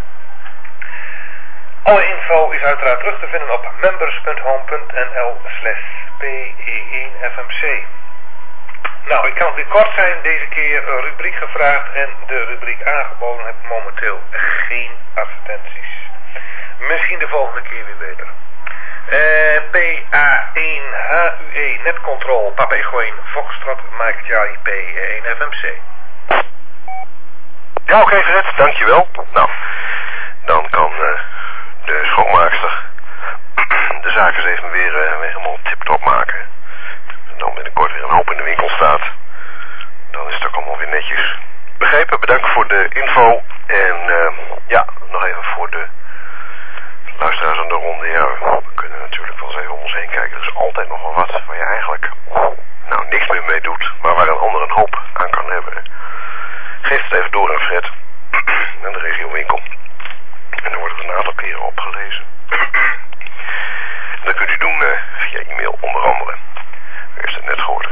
Alle info is uiteraard terug te vinden op members.home.nl/PE1FMC. Nou, ik kan weer kort zijn, deze keer een rubriek gevraagd en de rubriek aangeboden heb momenteel geen advertenties. Misschien de volgende keer weer beter. PA1HUE Netcontrol, Papa Echo 1, Foxtrot, Mike Charlie, PE1FMC. Ja, oké, Fred, dankjewel. Nou, dan kan de schoonmaakster de zaken eens even weer helemaal tip-top maken. En dan binnenkort weer een hoop in de winkel staat. Dan is het ook allemaal weer netjes. Begrepen, bedankt voor de info. En ja, nog even voor de luisteraars aan de ronde. Ja, we kunnen natuurlijk wel eens even om ons heen kijken. Er is altijd nog wel wat waar je eigenlijk nou niks meer mee doet. Maar waar een ander een hoop aan kan hebben. Geef het even door aan Fred. Aan de regiowinkel. En dan wordt het een aantal keren opgelezen. Dat kunt u doen via e-mail onder andere. U heeft het net gehoord,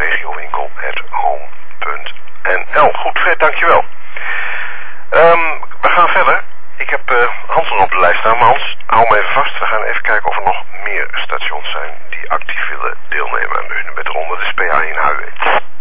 regiowinkel@home.nl. Goed, Fred, dankjewel. We gaan verder. Ik heb Hans nog op de lijst staan, maar Hans, hou me even vast. We gaan even kijken of er nog meer stations zijn die actief willen deelnemen aan de Hunebedronde. Dat is PA1HUE.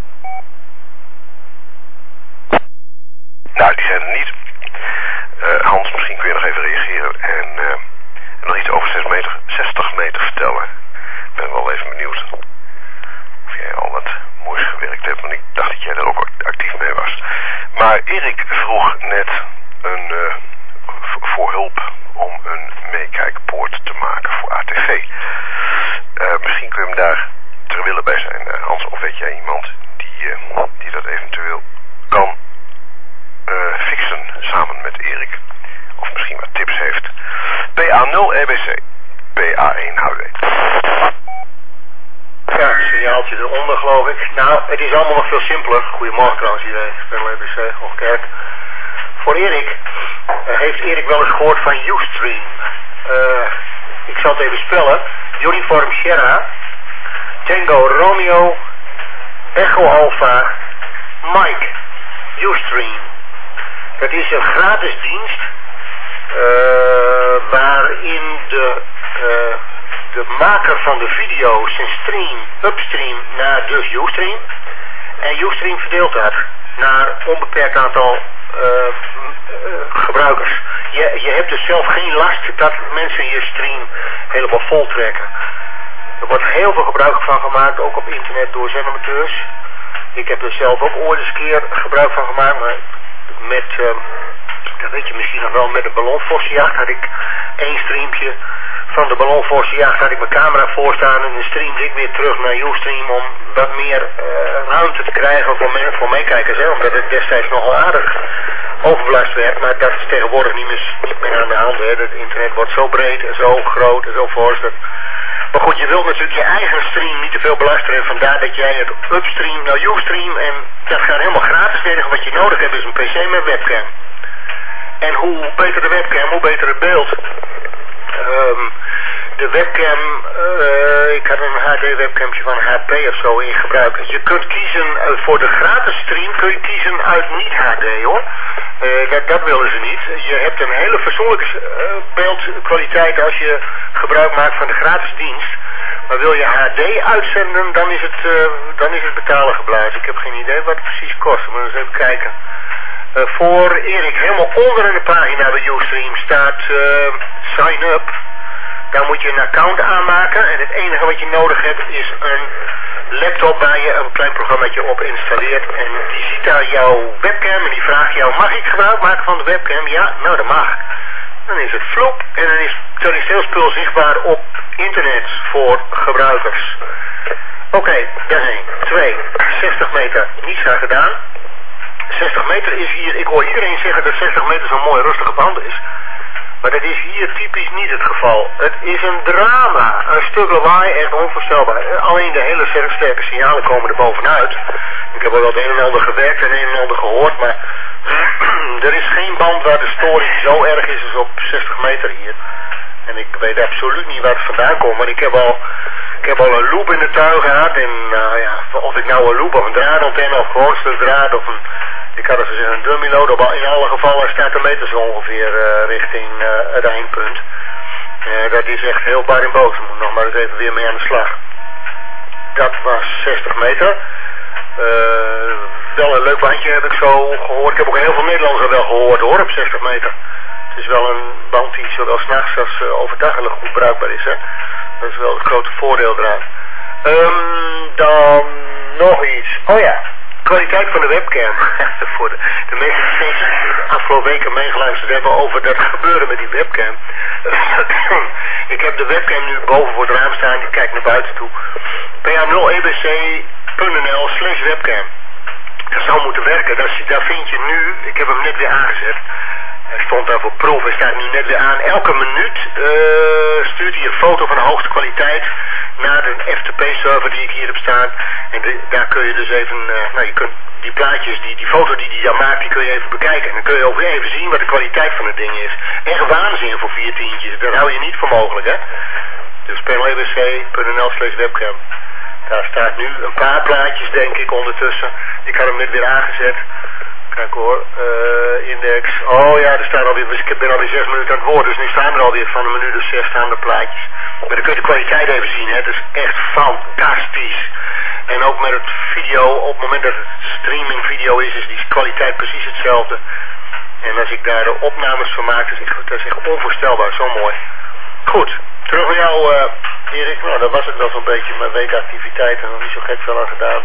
Nou, die zijn er niet. Hans, misschien kun je nog even reageren en nog iets over 60 meter vertellen. Ik ben wel even benieuwd of jij al wat moois gewerkt hebt, want ik dacht dat jij er ook actief mee was. Maar Erik vroeg net voor hulp om een meekijkpoort te maken voor ATV. Misschien kun je hem daar ter wille bij zijn, Hans, of weet jij iemand die dat eventueel kan fixen samen met Erik. Of misschien wat tips heeft. PA0 EBC. PA1HUE. Ja, een signaaltje eronder geloof ik. Nou, het is allemaal nog veel simpeler. Goedemorgen trouwens iedereen. Spel EBC, Hoogkerk. Voor Erik. Heeft Erik wel eens gehoord van Ustream? Ik zal het even spellen. Uniform Sierra. Tango Romeo. Echo Alpha. Mike. Ustream. Dat is een gratis dienst waarin de maker van de video zijn stream upstream naar dus Ustream. En Ustream verdeelt dat naar onbeperkt aantal gebruikers. Je hebt dus zelf geen last dat mensen je stream helemaal vol trekken. Er wordt heel veel gebruik van gemaakt, ook op internet door zendamateurs. Ik heb er zelf ook ooit eens een keer gebruik van gemaakt, maar met, dat weet je misschien nog wel, met de ballonvossenjacht had ik één streampje van de ballonvossenjacht, had ik mijn camera voorstaan en dan streamde ik weer terug naar Ustream om wat meer ruimte te krijgen voor meekijkers, hè, omdat het destijds nogal aardig overbelast werd, maar dat is tegenwoordig niet meer aan de hand, hè. Het internet wordt zo breed en zo groot en zo fors dat... Maar goed, je wilt natuurlijk je eigen stream niet te veel belasten en vandaar dat jij het upstream naar Ustream en dat gaat helemaal gratis. Het enige wat je nodig hebt is een PC met webcam. En hoe beter de webcam, hoe beter het beeld. De webcam, ik had een HD webcamje van HP of zo in gebruik. Je kunt kiezen voor de gratis stream, kun je kiezen uit niet HD hoor. Dat willen ze niet. Je hebt een hele fatsoenlijke beeldkwaliteit als je gebruik maakt van de gratis dienst. Maar wil je HD uitzenden, dan is het betalen geblazen. Ik heb geen idee wat het precies kost, maar eens even kijken. Voor Erik, helemaal onder in de pagina bij Ustream staat sign up. Daar moet je een account aanmaken en het enige wat je nodig hebt is een laptop waar je een klein programmaatje op installeert. En die ziet daar jouw webcam en die vraagt jou, mag ik gebruik maken van de webcam? Ja, nou dat mag. Dan is het vloep en dan is heel spul zichtbaar op internet voor gebruikers. Oké, dat is 1. 2, 60 meter, niets aan gedaan. 60 meter is hier, ik hoor iedereen zeggen dat 60 meter zo'n mooi rustige band is. Maar dat is hier typisch niet het geval. Het is een drama. Een stuk lawaai, echt onvoorstelbaar. Alleen de hele sterke signalen komen er bovenuit. Ik heb al wel het een en ander gewerkt en het een en ander gehoord, maar er is geen band waar de storing zo erg is als op 60 meter hier. En ik weet absoluut niet waar het vandaan komt, maar ik heb al een loop in de tuin gehad. En of ik nou een loop of een draadantenne of gewoon een stuk draad of een... Ik had dus een dummy load, in alle gevallen staat de meter zo ongeveer richting het eindpunt. Dat is echt heel bar in boos. Moet nog maar eens even weer mee aan de slag. Dat was 60 meter. Wel een leuk bandje heb ik zo gehoord. Ik heb ook heel veel Nederlanders wel gehoord hoor, op 60 meter. Het is wel een band die zowel 's nachts als overdag heel goed bruikbaar is. Hè? Dat is wel het grote voordeel eraan. Dan nog iets. Oh ja. Kwaliteit van de webcam. Voor de mensen die de afgelopen weken meegeluisterd hebben over dat gebeuren met die webcam. Ik heb de webcam nu boven voor het raam staan. Die kijkt naar buiten toe. pa0ebc.nl/webcam. Dat zou moeten werken. Daar vind je nu, ik heb hem net weer aangezet. Hij stond daar voor proef, hij staat nu net weer aan. Elke minuut stuurt hij een foto van hoogste kwaliteit naar de FTP-server die ik hier heb staan. En daar kun je dus even, je kunt die plaatjes, die foto die hij dan maakt, die kun je even bekijken. En dan kun je ook weer even zien wat de kwaliteit van het ding is. Echt waanzin voor 4 tientjes, dat hou je niet voor mogelijk, hè. Dus pa0ebc.nl/webcam. Daar staat nu een paar plaatjes, denk ik, ondertussen. Ik had hem net weer aangezet. Kijk hoor, index. Oh ja, er staan alweer, ik ben alweer 6 minuten aan het woord, dus nu staan er alweer van een minuut of 6 staan de plaatjes. Maar dan kun je de kwaliteit even zien, hè. Het is echt fantastisch. En ook met het video, op het moment dat het streaming video is die kwaliteit precies hetzelfde. En als ik daar de opnames van maak, dat is echt onvoorstelbaar, zo mooi. Goed, terug naar jou, Erik. Nou, dat was het wel zo'n beetje, mijn weekactiviteiten, nog niet zo gek veel aan gedaan.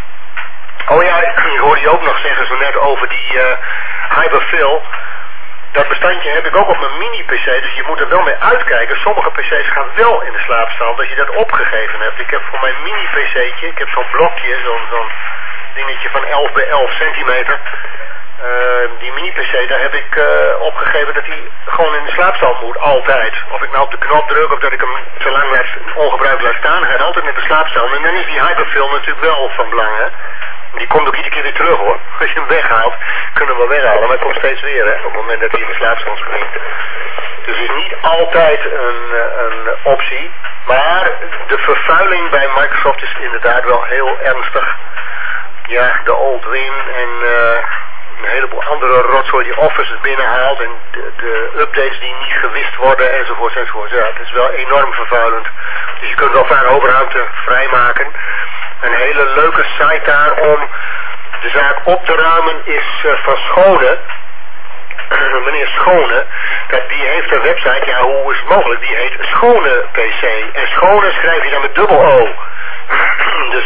Oh ja, ik hoorde je ook nog zeggen zo net over die Hyperfill. Dat bestandje heb ik ook op mijn mini-pc, dus je moet er wel mee uitkijken. Sommige pc's gaan wel in de slaapstand als je dat opgegeven hebt. Ik heb voor mijn mini-pc'tje, ik heb zo'n blokje, zo'n dingetje van 11 bij 11 centimeter. Die mini-pc, daar heb ik opgegeven dat hij gewoon in de slaapstand moet, altijd. Of ik nou op de knop druk of dat ik hem zo lang ongebruikt laat staan, hij gaat altijd in de slaapstand. En dan is die Hyperfill natuurlijk wel van belang, hè. Die komt ook iedere keer weer terug hoor. Als je hem weghaalt, kunnen we hem wel weghalen, maar hij komt steeds weer, hè, op het moment dat hij in de slaapstand springt. Dus het is niet altijd een optie, maar de vervuiling bij Microsoft is inderdaad wel heel ernstig. Ja, de old win en een heleboel andere rotzooi die Office binnenhaalt en de updates die niet gewist worden enzovoort enzovoort. Ja, het is wel enorm vervuilend. Dus je kunt wel vaak overruimte vrijmaken. Een hele leuke site daar om de zaak op te ruimen is van Schone. Meneer Schone, die heeft een website, ja hoe is het mogelijk, die heet Schone PC. En Schone schrijf je dan met dubbel O. Dus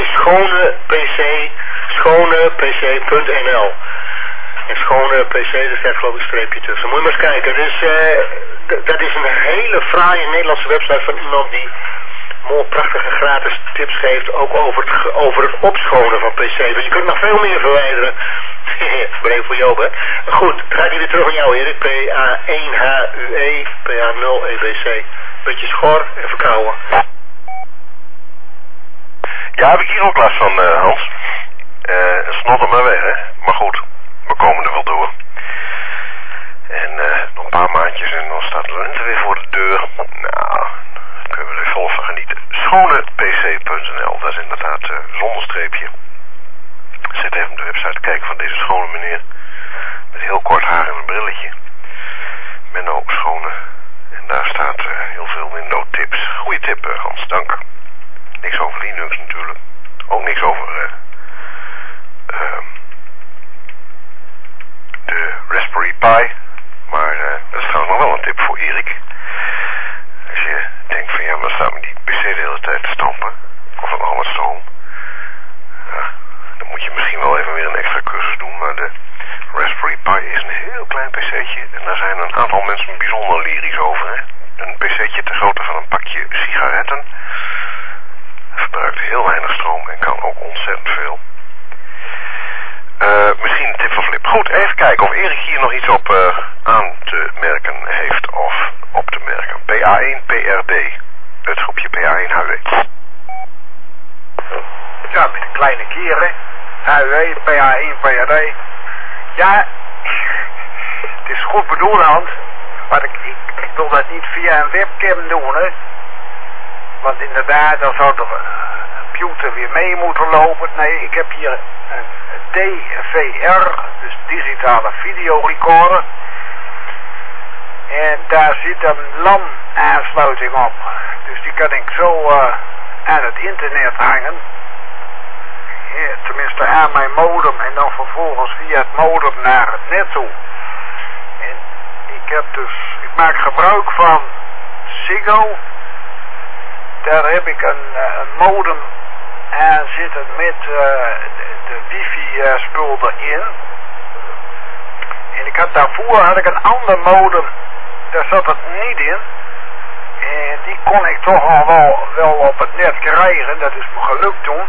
www.schonepc.nl. En Schone PC, daar staat geloof ik een streepje tussen. Moet je maar eens kijken. Dus dat is een hele fraaie Nederlandse website van iemand die mooie prachtige gratis tips geeft, ook over het opschonen van PC. Want je kunt nog veel meer verwijderen. Breed voor Joop, hè. Goed, gaat hij weer terug aan jou, Erik. PA1HUE, PA0EBC. Beetje schor en verkouden. Ja, heb ik hier ook last van, Hans. Snot op mijn weg, hè. Maar goed, we komen er wel door. En nog een paar maandjes en dan staat de lente weer voor de deur. Nou, kunnen we er vol van genieten. Schonepc.nl, dat is inderdaad zonder streepje. Zet even op de website kijken van deze schone meneer. Met heel kort haar en een brilletje. Menno Schone. En daar staat heel veel Windows tips. Goeie tip, Hans, dank. Niks over Linux natuurlijk. Ook niks over de Raspberry Pi. Maar dat is trouwens nog wel een tip voor Erik. Als je denkt van ja, maar staat met die PC de hele tijd te stampen. Kost ook nog wat stroom. Ja, dan moet je misschien wel even weer een extra cursus doen. Maar de Raspberry Pi is een heel klein PC'tje. En daar zijn een aantal mensen bijzonder lyrisch over. Hè? Een PC'tje ter grootte van een pakje sigaretten. Verbruikt heel weinig stroom en kan ook ontzettend veel. Misschien een tip van Flip. Goed, even kijken of Erik hier nog iets op aan te merken heeft of op te merken. PA1 PRD, het groepje PA1 HUW. Ja, met een kleine keren. HUW, PA1 PRD. Ja, het is goed bedoeld, maar ik wil dat niet via een webcam doen, hè. Want inderdaad, dan zou de computer weer mee moeten lopen. Nee, ik heb hier een DVR, dus digitale videorecorder. En daar zit een LAN-aansluiting op. Dus die kan ik zo aan het internet hangen. Ja, tenminste aan mijn modem en dan vervolgens via het modem naar het net toe. En ik maak gebruik van Ziggo. Daar heb ik een modem aan zitten met de wifi spul erin. En daarvoor had ik een ander modem, daar zat het niet in. En die kon ik toch al wel op het net krijgen, dat is me gelukt toen.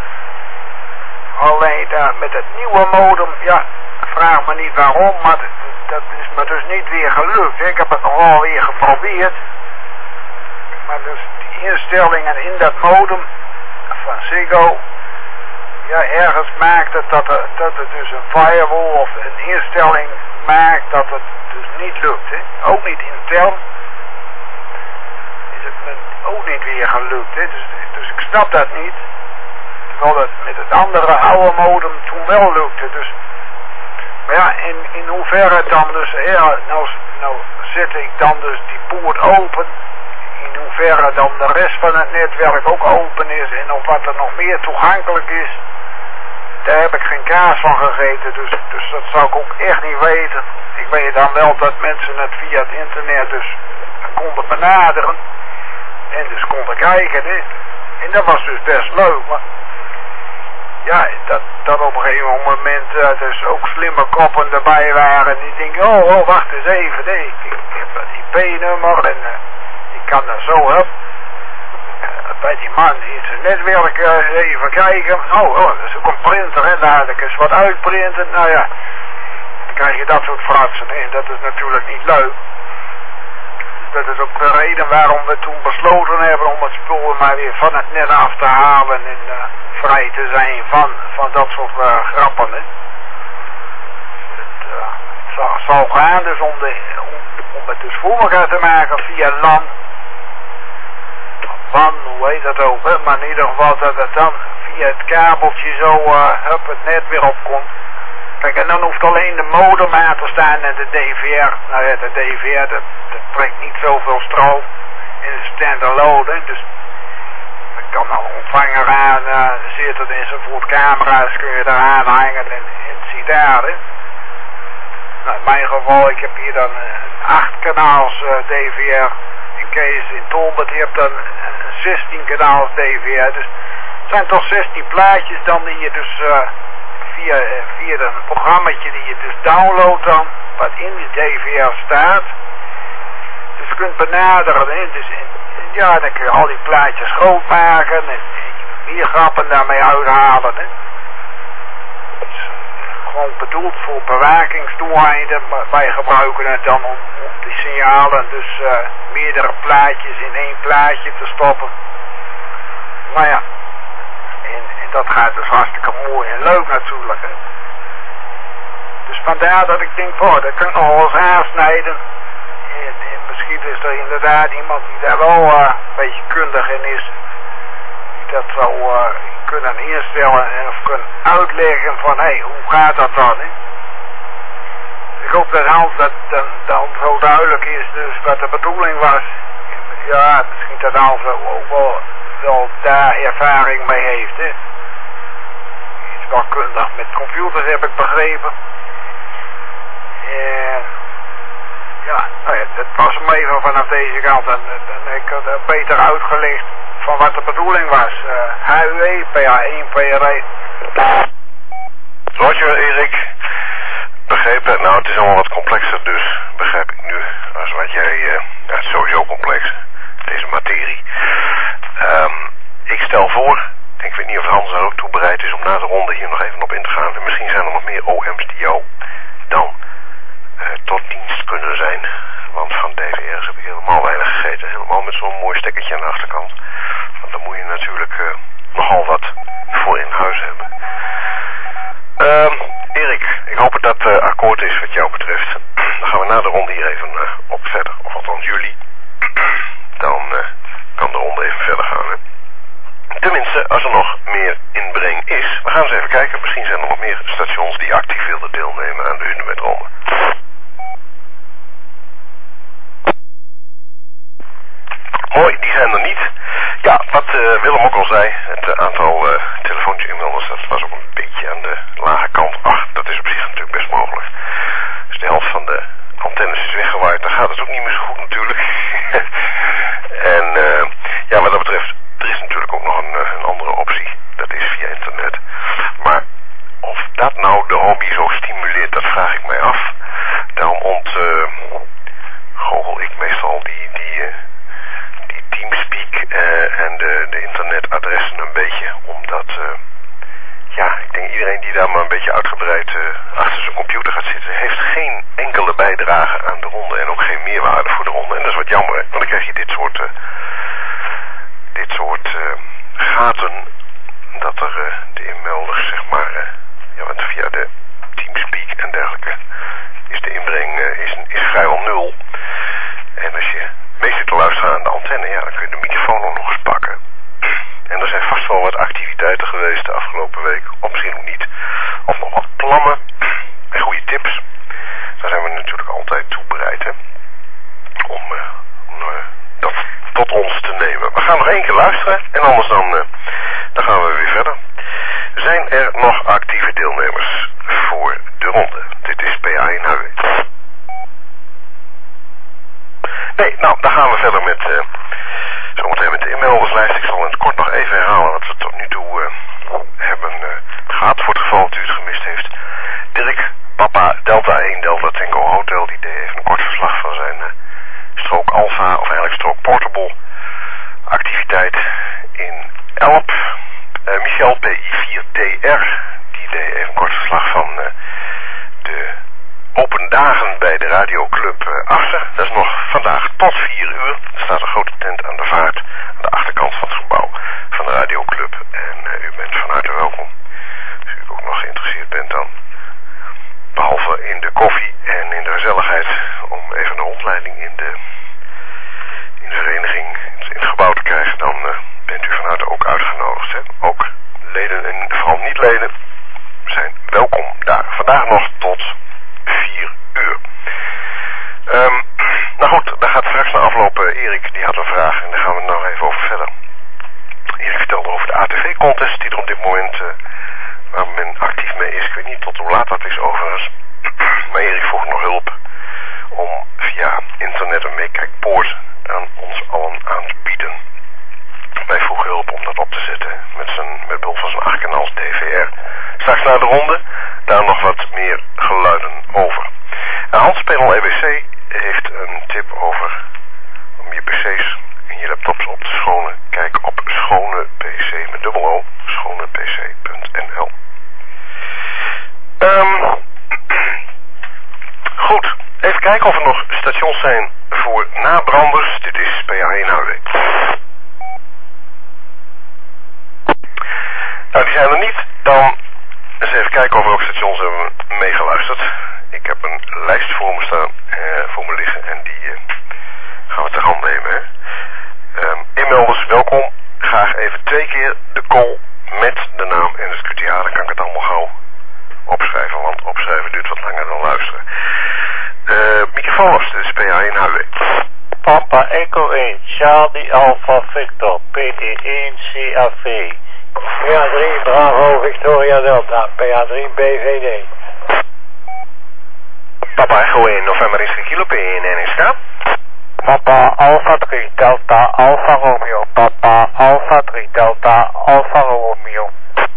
Alleen met het nieuwe modem, ja, vraag me niet waarom, maar dat is me dus niet weer gelukt. Ik heb het nog wel weer geprobeerd. Maar dus die instellingen in dat modem van Ziggo, ja, ergens maakt het dat het dus een firewall of een instelling maakt dat het dus niet lukt. Hè. Ook niet intern is het me ook niet weer gelukt. Hè. Dus ik snap dat niet. Terwijl het met het andere oude modem toen wel lukte. Dus, maar ja, in hoeverre dan dus, ja, nou zet ik dan dus die poort open. In hoeverre dan de rest van het netwerk ook open is en of wat er nog meer toegankelijk is. Daar heb ik geen kaas van gegeten, dus dat zou ik ook echt niet weten. Ik weet dan wel dat mensen het via het internet dus konden benaderen. En dus konden kijken, hè. En dat was dus best leuk, maar ja, dat op een gegeven moment dus ook slimme koppen erbij waren. Die denken, oh, wacht eens even, nee, ik heb dat IP-nummer en ik kan dan zo, hè. Bij die man in zijn netwerk even kijken. Oh, dat is ook een printer, hè. Laat ik eens wat uitprinten. Nou ja, dan krijg je dat soort fratsen. En dat is natuurlijk niet leuk. Dus dat is ook de reden waarom we toen besloten hebben om het spul maar weer van het net af te halen. En vrij te zijn van dat soort grappen, hè. Het zal gaan dus om het dus voor elkaar te maken via LAN. Hoe heet dat ook, hè? Maar in ieder geval dat het dan via het kabeltje zo het net weer opkomt. Kijk, en dan hoeft alleen de modem aan te staan en de DVR. Nou ja, de DVR, dat trekt niet zoveel stroom in de standalone, hè? Dus er kan een ontvanger aan zitten enzovoort. Camera's kun je eraan hangen en zie daar, hè. Nou, in mijn geval, ik heb hier dan een 8 kanaals DVR. Kees in Tolbert, je hebt dan 16 kanaals DVR, dus het zijn toch 16 plaatjes dan die je dus via een programmaatje die je dus downloadt dan, wat in de DVR staat, dus je kunt benaderen, hè? Dus, ja, dan kun je al die plaatjes groot maken en hier grappen daarmee uithalen, hè? Dus, gewoon bedoeld voor bewakingsdoeleinden, maar wij gebruiken het dan om die signalen dus meerdere plaatjes in één plaatje te stoppen. Nou ja, en dat gaat dus hartstikke mooi en leuk natuurlijk, hè. Dus vandaar dat ik denk, dat kan ik nog wel eens aansnijden. En misschien is er inderdaad iemand die daar wel een beetje kundig in is, die dat zou kunnen instellen en of kunnen uitleggen van, hé, hoe gaat dat dan, hè? Ik hoop dat Hans dat dan zo duidelijk is dus wat de bedoeling was. Ja, misschien dat Hans ook wel daar ervaring mee heeft, hè. Hij is wel kundig met computers, heb ik begrepen. En ja, nou ja, dat was hem even vanaf deze kant. Dan heb ik het beter uitgelegd van wat de bedoeling was. HUW, PA1, PRD. Roger, Erik. Begrepen? Nou, het is allemaal wat complexer, dus begrijp ik nu als wat jij... het is sowieso complex, deze materie. Ik stel voor, ik weet niet of Hans er ook toe bereid is om na de ronde hier nog even op in te gaan. En misschien zijn er nog meer OM's die jou een mooi stekkertje aan de achterkant. Want dan moet je natuurlijk nogal wat voor in huis hebben. Erik, ik hoop dat dat akkoord is wat jou betreft. Dan gaan we na de ronde hier even op verder. Of althans jullie. Dan kan de ronde even verder gaan. Hè. Tenminste, als er nog meer inbreng is. We gaan eens even kijken. Misschien zijn er nog meer stations die actief willen deelnemen aan de Hunebedronde. Mooi, die zijn er niet. Ja, wat Willem ook al zei, het aantal telefoontje-inmelders, dat was ook een beetje aan de lage kant. Ach, dat is op zich natuurlijk best mogelijk. Dus de helft van de antennes is weggewaaid, dan gaat het ook niet meer zo goed natuurlijk. En ja, wat dat betreft, er is natuurlijk ook nog een andere optie. Dat is via internet. Maar of dat nou de hobby zo stimuleert, dat vraag ik mij af. Daarom ontgoochel ik meestal die Teamspeak en de internetadressen een beetje. Omdat, ja, ik denk iedereen die daar maar een beetje uitgebreid achter zijn computer gaat zitten, heeft geen enkele bijdrage aan de ronde en ook geen meerwaarde voor de ronde. En dat is wat jammer, hè? Want dan krijg je dit soort gaten, dat er de inmelders, zeg maar, ja, want via de Teamspeak en dergelijke is de inbreng is vrijwel nul. En als je mee zit te luisteren aan de antenne, ja, dan kun je de microfoon ook nog eens pakken. En er zijn vast wel wat activiteiten geweest de afgelopen week, of misschien ook niet. Of nog wat plannen en goede tips. Daar zijn we natuurlijk altijd toe bereid, hè. Om dat tot ons te nemen. We gaan nog één keer luisteren en anders dan gaan we weer verder. Zijn er nog actieve deelnemers voor de ronde? Dit is PA in Huizen. Nee, nou, dan gaan we verder met zometeen met de inmelderslijst. Ik zal in het kort nog even herhalen wat we tot nu toe hebben gehad, voor het geval dat u het gemist heeft. Dirk, Papa Delta 1 Delta Tango Hotel, die deed even een kort verslag van zijn strook Alpha, of eigenlijk strook Portable activiteit in Elp. Michel PI4TR, die deed even een kort verslag van de open dagen bij de radioclub Assen. Dat is nog vandaag tot 4 uur. Er staat een grote tent aan de vaart aan de achterkant van het gebouw van de radioclub. En u bent van harte welkom. Als u ook nog geïnteresseerd bent dan, behalve in de koffie en in de gezelligheid, om even een rondleiding in de vereniging, in het gebouw te krijgen, dan bent u van harte ook uitgenodigd. Hè? Ook leden en vooral niet-leden zijn welkom daar. Vandaag nog tot 4 uur. Nou goed, daar gaat straks na afloop Erik, die had een vraag en daar gaan we het nog even over verder. Erik vertelde over de ATV-contest die er op dit moment waar men actief mee is. Ik weet niet tot hoe laat dat is overigens. Maar Erik vroeg nog hulp om via internet een meekijkpoort aan ons allen aan te bieden. Wij vroegen hulp om dat op te zetten met behulp van zijn 8-kanaals DVR. Straks na de ronde, daar nog wat meer geluiden over. Hans Pedal EBC heeft een tip over om je pc's en je laptops op te schonen. Kijk op schonepc met dubbel O, schonepc.nl. Goed, even kijken of er nog stations zijn voor nabranders. Dit is PA1HW. Nou, die zijn er niet. Dan eens even kijken of welke stations hebben we meegeluisterd. Ik heb een lijst voor me staan, voor me liggen en die gaan we ter hand nemen. Hè. Inmelders, welkom. Graag even 2 keer de call met de naam en het QTA. Dan kan ik het allemaal gauw opschrijven, want opschrijven duurt wat langer dan luisteren. Microfoons, dit is PA in HW. Papa Echo 1, Charlie Alpha Victor, PT1 CAV. PA3 Bravo Victoria Delta, PA3 BVD. Papa Echo 1, November is Kilo P1 NSK. Papa Alpha 3 Delta Alpha Romeo, Papa Alpha 3 Delta Alpha Romeo.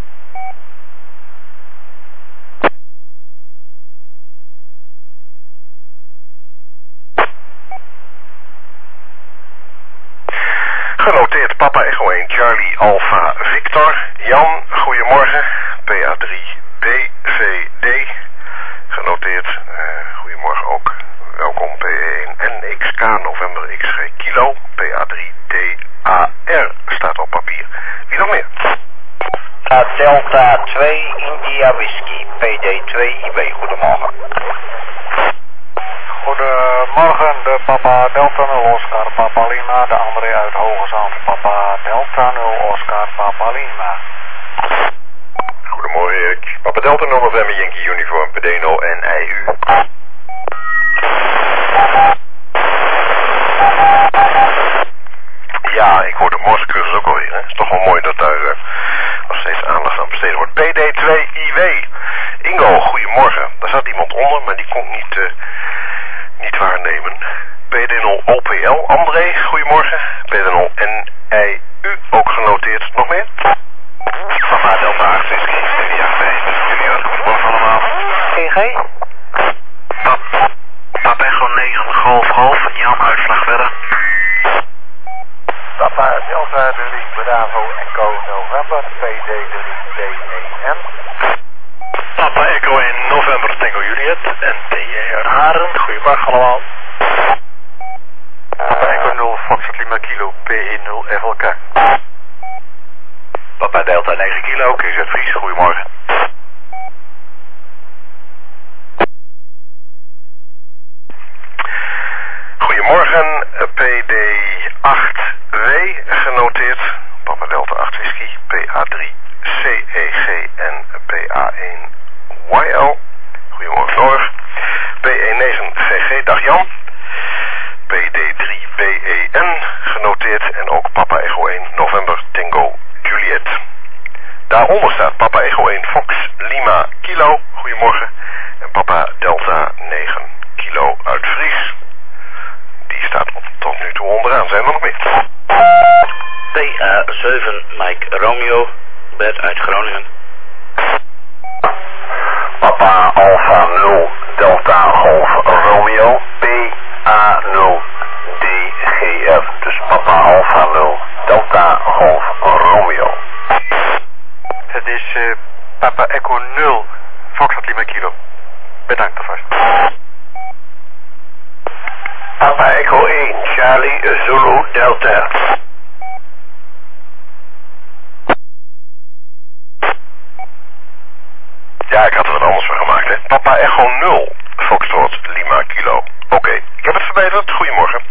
Genoteerd, Papa Echo 1 Charlie Alpha Victor. Jan, goedemorgen. PA3 BVD. Genoteerd, goedemorgen ook. Welkom P1 NXK November XG Kilo. PA3 D Papa 2 India Whisky, PD2 IB, goedemorgen. Goedemorgen, de Papa Delta 0 Oscar Papa Lima, de André uit Hogezand. Papa Delta 0 Oscar Papa Lima. Goedemorgen Erik. Papa Delta 0 November Yankee Uniform PD0 en IU. Ja, ik hoor de Morsecursus ook alweer. Het is toch wel mooi dat daar nog steeds aandacht aan besteed wordt. PD2IW. Ingo, goedemorgen. Daar zat iemand onder, maar die kon niet waarnemen. PD0 OPL. André, goedemorgen. PD0 NIU, ook genoteerd. Nog meer? Papa Delta 8 Whisky, India 5 Junior. Goedemorgen allemaal. GG? Papa Echo 9 Golf, Jan uitslag verder. Papa Delta 3 Bravo Echo November PD3DEN. Papa Echo 1 November Tango Juliet en TR Haren. Goedemorgen allemaal. Papa Echo 0 Foxtrot Lima Kilo PE0 FLK. Papa Delta 9 Kilo KZ Fries. Goedemorgen. Goedemorgen, PD8W genoteerd. Papa Delta 8 Whisky, PA3 CEG en PA1YL. Goedemorgen Norg. PE9 GG, dag Jan. PD3BEN genoteerd en ook Papa Echo 1 November Tango Juliet. Daaronder staat Papa Echo 1 Fox Lima Kilo. Goedemorgen. En Papa Delta 9 Kilo uit Fries. Die staat tot nu toe onderaan. Zijn er nog meer? PA7 Mike Romeo, Bert uit Groningen. Papa Alpha 0 Delta Golf Romeo PA0 DGF. Dus Papa Alpha 0 Delta Golf Romeo. Het is Papa Echo 0 Foxtrot Lima Kilo. Bedankt alvast. Papa Echo 1 Charlie Zulu Delta. Ja, ik had er wat anders van gemaakt, hè. Papa Echo 0 Foxtrot Lima Kilo. Oké, ik heb het verbeterd. Goedemorgen.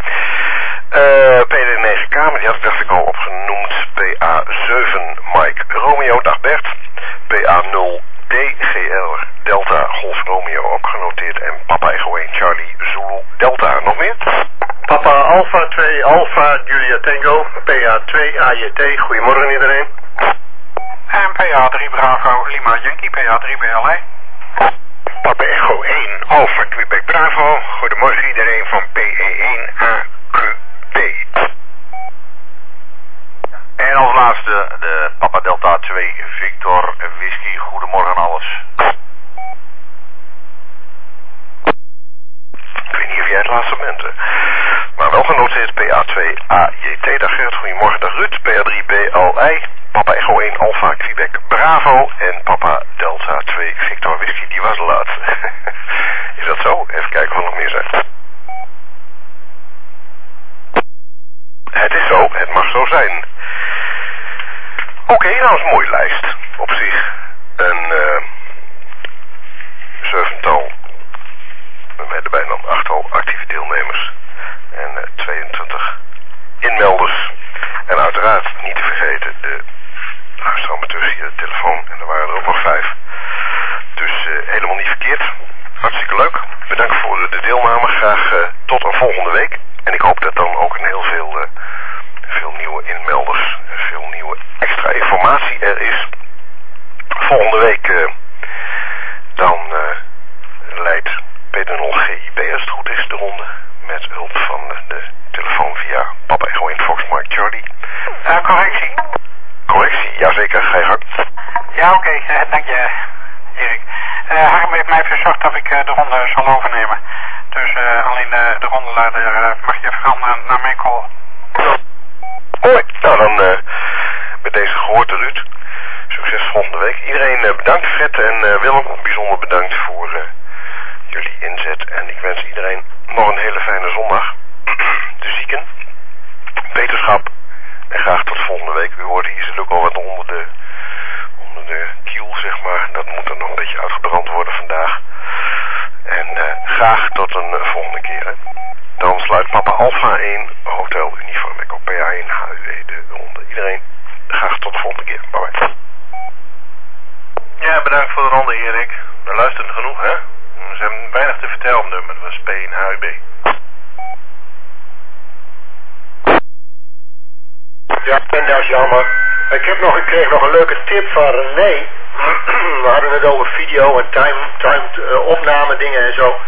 PD9K, maar die had ik dacht ik al opgenoemd. PA7 Mike Romeo, dag Bert. PA0 DGL Delta Golf Romeo ook genoteerd. En Papa Echo 1 Charlie Zulu Delta. Nog meer? Papa Alpha 2 Alpha Julia Tango, PA2 AJT, goedemorgen iedereen. En PA3 Bravo Lima Yankee, PA3 BLE. Papa Echo 1 Alpha Quebec Bravo, goedemorgen iedereen van PE1 AQP. En als laatste de Papa Delta 2 Victor Whisky. Goedemorgen alles. Ik weet niet of jij het laatste bent, maar wel genoteerd PA2 AJT. Dag Gert, goedemorgen. Dag Ruud. PA3 BLI. Papa Echo 1 Alpha Quebec Bravo. En Papa Delta 2 Victor Whisky. Die was de laatste. Is dat zo? Even kijken wat nog meer zijn. Het is zo. Het mag zo zijn. Oké, nou is een mooie lijst. Op zich een zevental, met erbij dan 8-tal actieve deelnemers en 22 inmelders. En uiteraard niet te vergeten de luisteramateurs via de telefoon. En er waren er ook nog 5. Dus helemaal niet verkeerd. Hartstikke leuk. Bedankt voor de deelname. Graag tot een volgende week. En ik hoop dat dan ook een heel veel nieuwe inmelders, veel nieuwe extra informatie er is. Volgende week dan leidt PD0GIB als het goed is de ronde met hulp van de telefoon via Papa Echo 1 Fox Mike Charlie. Correctie. Correctie, jazeker, ga je gang. Ja, oké, dank je, Erik. Harm heeft mij verzorgd dat ik de ronde zal overnemen. Dus alleen de rondeleider mag je veranderen naar mijn call. Hoi, nou dan met deze gehoorde Ruud. Succes volgende week. Iedereen bedankt, Fred en Willem. Bijzonder bedankt voor jullie inzet. En ik wens iedereen nog een hele fijne zondag. De zieken. Beterschap. En graag tot volgende week. U hoort hier zit ook al wat onder de kiel zeg maar. Dat moet er nog een beetje uitgebrand worden vandaag. En graag tot een volgende keer. Hè. Dan sluit Papa Alpha 1, Hotel Uniform Echo PA1 HUE de ronde. Iedereen graag tot de volgende keer. Bye bye. Ja, bedankt voor de ronde, Erik. We luisteren genoeg, hè? Ze hebben weinig te vertellen op nummer. Dat was P1 HUB. Ja, en dat is jammer. Ik kreeg nog een leuke tip van René. We hadden het over video en timed opname dingen en zo.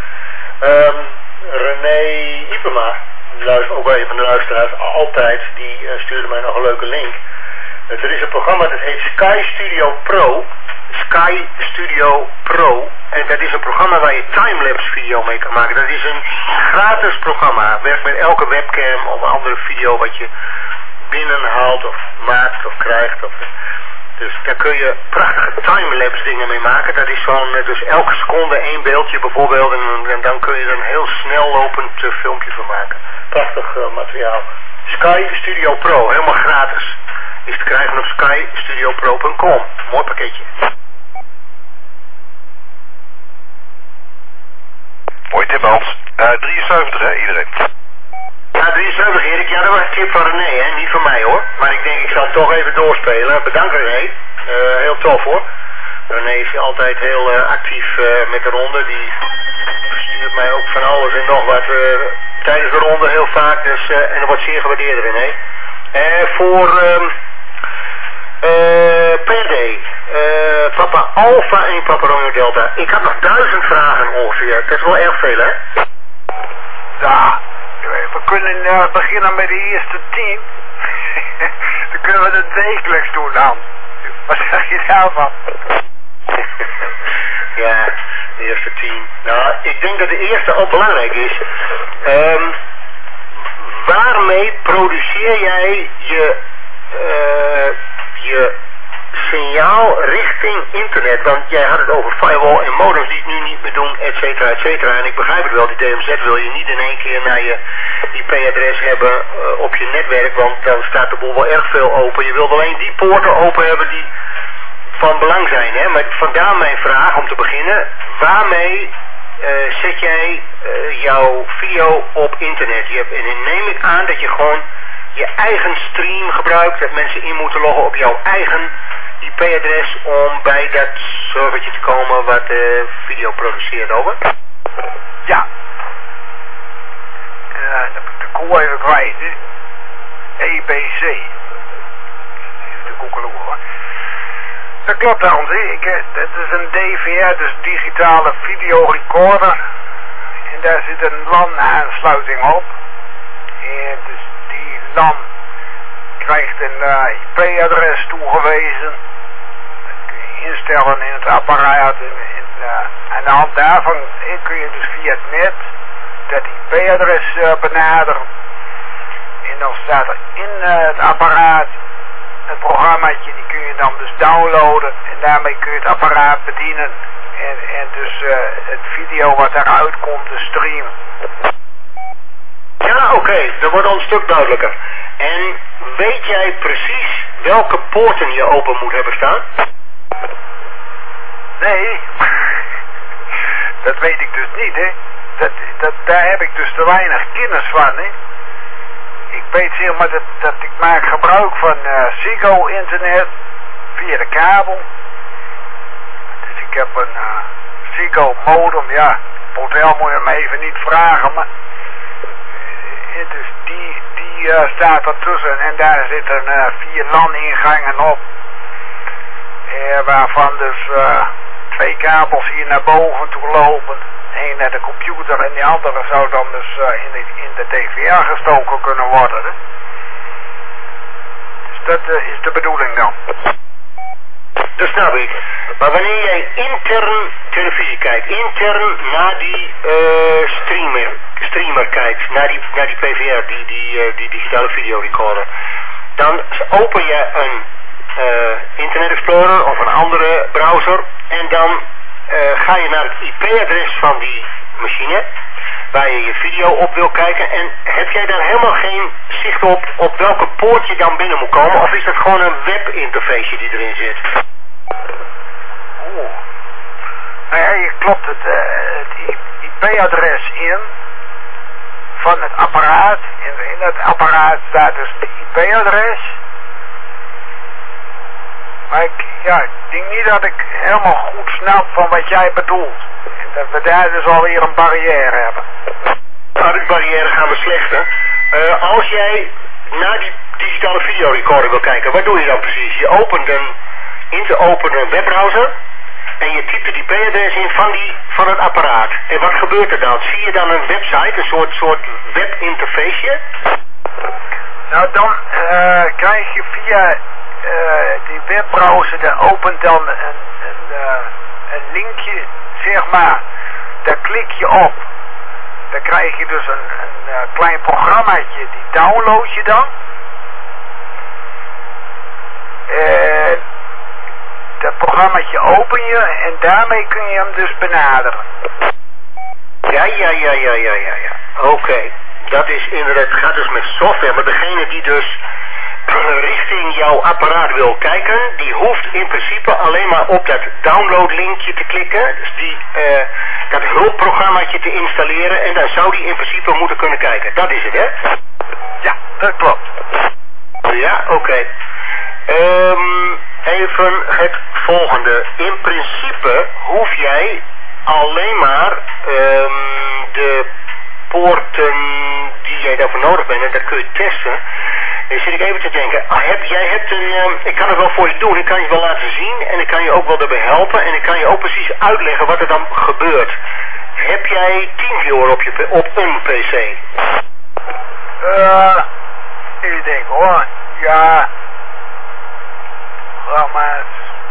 René Ipema, ook een van de luisteraars, altijd, die stuurde mij nog een leuke link. Er is een programma dat heet Sky Studio Pro. Sky Studio Pro. En dat is een programma waar je timelapse video mee kan maken. Dat is een gratis programma. Werkt met elke webcam of een andere video wat je binnenhaalt of maakt of krijgt. Dus daar kun je prachtige timelapse dingen mee maken. Dat is dus elke seconde één beeldje bijvoorbeeld. En dan kun je er een heel snel lopend filmpje van maken. Prachtig materiaal. Sky Studio Pro, helemaal gratis. Is te krijgen op skystudiopro.com. Mooi pakketje. Mooi tip, Hans. 73, hè, iedereen? Ja, 73, Erik. Ja, dat was een tip van René, hè. Niet van mij, hoor. Maar ik denk, ik zal het toch even doorspelen. Bedankt, René. Heel tof, hoor. René is altijd heel actief met de ronde. Die stuurt mij ook van alles en nog wat tijdens de ronde heel vaak. Dus, en dat wordt zeer gewaardeerd, René. Voor PD, Papa Alpha 1 Papa Romeo Delta. Ik had nog 1000 vragen ongeveer. Dat is wel erg veel, hè? Ja, we kunnen beginnen met de eerste 10. Dan kunnen we het wekelijks doen dan. Wat zeg je daarvan? Ja, de eerste 10. Nou, ik denk dat de eerste ook belangrijk is. Waarmee produceer jij je signaal richting internet? Want jij had het over firewall en modems die het nu niet meer doen, et cetera, et cetera. En ik begrijp het wel, die DMZ wil je niet in één keer naar je IP-adres hebben op je netwerk, want dan staat de boel wel erg veel open. Je wilt alleen die poorten open hebben die van belang zijn, hè? Maar vandaar mijn vraag om te beginnen. Waarmee zet jij jouw video op internet? En dan neem ik aan dat je gewoon je eigen stream gebruikt, dat mensen in moeten loggen op jouw eigen IP-adres om bij dat servertje te komen wat video produceert, over? Ja. De koe even kwijt, hè. EBC. De koekeloer, hoor. Dat klopt, Hans. Het is een DVR, dus digitale videorecorder. En daar zit een LAN-aansluiting op. En dus die LAN krijgt een IP-adres toegewezen. Dat kun je instellen in het apparaat. Aan de hand daarvan kun je dus via het net dat IP-adres benaderen. En dan staat er in het apparaat het programmaatje, die kun je dan dus downloaden. En daarmee kun je het apparaat bedienen. En dus het video wat eruit komt, de stream. Ja, oké, dat wordt al een stuk duidelijker. En weet jij precies welke poorten je open moet hebben staan? Nee, dat weet ik dus niet, hè. Daar heb ik dus te weinig kennis van, hè. Ik weet zeg maar dat ik maak gebruik van Ziggo internet via de kabel. Dus ik heb een Ziggo modem, ja, hotel moet je me even niet vragen, maar dus die staat ertussen en daar zitten 4 LAN-ingangen op. Waarvan dus 2 kabels hier naar boven toe lopen. Eén naar de computer en die andere zou dan dus in de DVR gestoken kunnen worden. Hè? Dus dat is de bedoeling dan. Dat snap ik. Maar wanneer jij intern televisie kijkt, intern naar die streamer kijkt, naar die PVR, die digitale videorecorder, dan open je een Internet Explorer of een andere browser en dan ga je naar het IP-adres van die machine waar je je video op wil kijken en heb jij daar helemaal geen zicht op welke poort je dan binnen moet komen of is dat gewoon een webinterface die erin zit? Oeh. Nou ja, je klopt het IP-adres in van het apparaat. In het apparaat staat dus het IP-adres. Maar ik denk niet dat ik helemaal goed snap van wat jij bedoelt. En dat we daar dus alweer een barrière hebben. Nou, die barrière gaan we slechter. Als jij naar die digitale videorecorder wil kijken, wat doe je dan precies? Je opent een in te openen webbrowser en je typt het IP-adres in van het apparaat. En wat gebeurt er dan? Zie je dan een website, een soort webinterfaceje? Nou, dan krijg je via die webbrowser, daar opent dan een linkje, zeg maar. Daar klik je op. Dan krijg je dus een klein programmaatje, die download je dan. Dat programmaatje open je en daarmee kun je hem dus benaderen. Ja. Oké. Dat is inderdaad, het gaat dus met software, maar degene die dus richting jouw apparaat wil kijken, die hoeft in principe alleen maar op dat downloadlinkje te klikken, dus dat hulpprogrammaatje te installeren en dan zou die in principe moeten kunnen kijken. Dat is het, hè? Ja, dat klopt. Ja, oké. Even het volgende. In principe hoef jij alleen maar de poorten die jij daarvoor nodig bent, en dat kun je testen. En zit ik even te denken, ik kan het wel voor je doen, ik kan je wel laten zien en ik kan je ook wel daarbij helpen en ik kan je ook precies uitleggen wat er dan gebeurt. Heb jij TeamViewer op een PC? Ik denk hoor, ja. Maar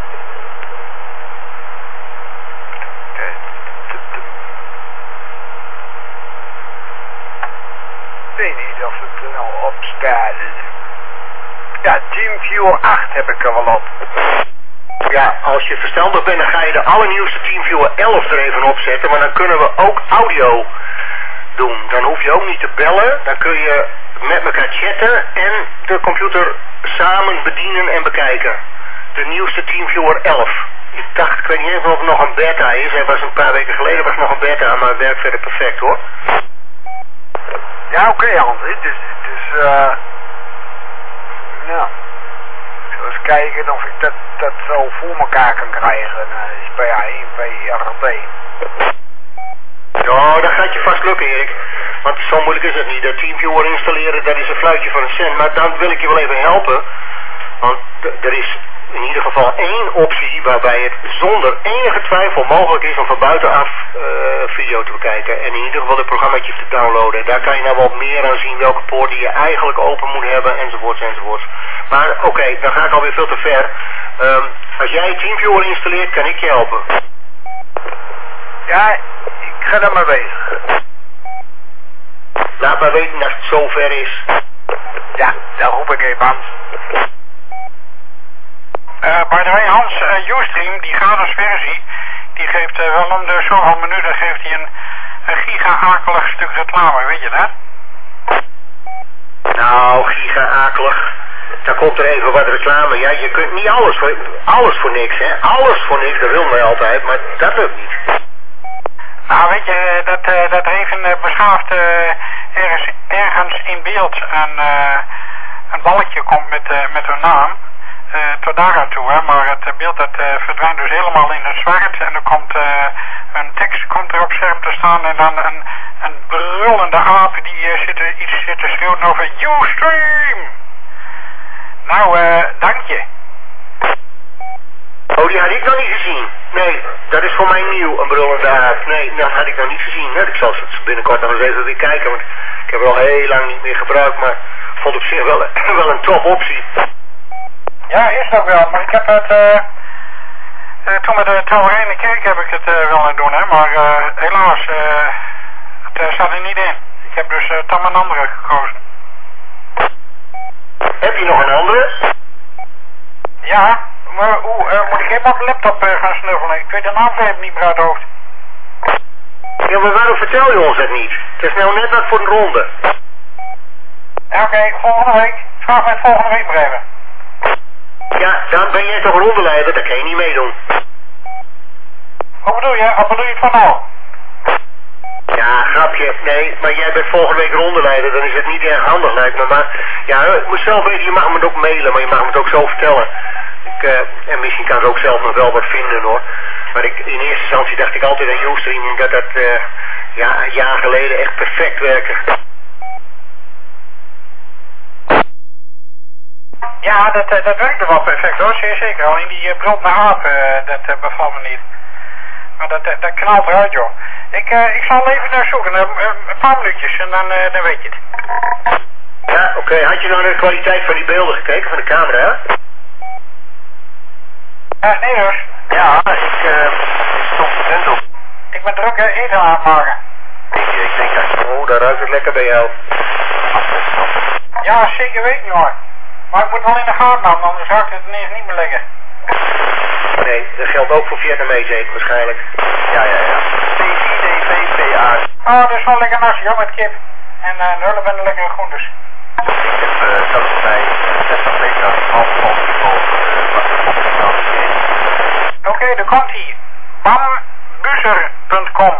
ik weet niet of het er nou op staat. Ja, TeamViewer 8 heb ik er wel op. Ja, als je verstandig bent, dan ga je de allernieuwste TeamViewer 11 er even op zetten, maar dan kunnen we ook audio doen. Dan hoef je ook niet te bellen, dan kun je met elkaar chatten en de computer samen bedienen en bekijken. De nieuwste TeamViewer 11. Ik weet niet even of er nog een beta is. Er was een paar weken geleden nog een beta, maar het werkt verder perfect hoor. Ja, oké, Hans. Dus nou, ik zal eens kijken of ik dat zo voor elkaar kan krijgen. SPA1, VRB. Ja, dat gaat je vast lukken, Erik. Want zo moeilijk is het niet. Dat TeamViewer installeren, dat is een fluitje van een cent. Maar dan wil ik je wel even helpen. Want er is in ieder geval één optie waarbij het zonder enige twijfel mogelijk is om van buitenaf video te bekijken. En in ieder geval het programmaatje te downloaden. En daar kan je nou wel meer aan zien welke poort die je eigenlijk open moet hebben, enzovoorts. Maar oké, dan ga ik alweer veel te ver. Als jij TeamViewer installeert, kan ik je helpen. Ja, ik ga daar maar bezig. Laat maar weten als het zover is. Ja, daar roep ik even Hans. By the way, Hans, Ustream, die gratis versie, die geeft wel om de zoveel minuten geeft hij een giga-akelig stuk reclame, weet je dat? Nou, giga-akelig. Dan komt er even wat reclame. Ja, je kunt niet alles voor niks, hè. Alles voor niks, dat willen wij altijd, maar dat lukt niet. Nou, weet je, dat heeft een beschaafd ergens in beeld een balkje komt met hun naam. Tot daar aan toe, hè, maar het beeld dat verdwijnt dus helemaal in het zwart en er komt een tekst komt er op scherm te staan en dan een brullende aap die zit te schreeuwen over Ustream. Nou, dank je. Oh, die had ik nog niet gezien. Nee, dat is voor mij nieuw, een brullende aap. Nee, dat had ik nog niet gezien. Ik zal binnenkort nog eens even weer kijken, want ik heb het al heel lang niet meer gebruikt, maar vond op zich wel een top optie. Ja, is dat wel, maar ik heb het, toen met de Trouwerij Kerk heb ik het willen doen, hè, maar helaas, het zat er niet in. Ik heb dus dan een andere gekozen. Heb je nog een andere? Ja, maar moet ik even op de laptop gaan snuffelen? Ik weet de naam even niet meer uit het hoofd. Ja, maar waarom vertel je ons dat niet? Het is nou net wat voor een ronde. Oké, volgende week. Vraag mij het volgende week maar even. Ja, dan ben jij toch rondeleider, daar kan je niet meedoen. Wat bedoel je het van nou? Ja, grapje. Nee, maar jij bent volgende week rondeleider, dan is het niet erg handig lijkt me. Maar ja, ik moet zelf weten, je mag me het ook mailen, maar je mag me het ook zo vertellen. En misschien kan ik ook zelf nog wel wat vinden hoor. Maar in eerste instantie dacht ik altijd aan Ustream dat dat een jaar geleden echt perfect werkte. Ja, dat werkte wel perfect hoor, zeer zeker. Alleen die brand naar aap, dat bevalt me niet. Maar dat knalt eruit joh. Ik zal even naar zoeken, een paar minuutjes en dan weet je het. Ja, oké. Had je nou naar de kwaliteit van die beelden gekeken, van de camera? Nee dus. Ja, ik stop de tent op. Ik ben druk eten aan het maken. Ik denk dat... Oh, daar ruikt het lekker bij jou. Ja, zeker weten hoor. Maar ik moet wel in de gaten houden, anders zou ik het ineens niet meer liggen. Nee, dat geldt ook voor Vietnamees eten waarschijnlijk. Ja. CIDVPA. Oh, dat is wel lekker nasi hoor, met kip. En hulp en de lekkere groentes. Ik heb zelfs bij 60 meter half niveau Oké, daar komt hij. bambuser.com.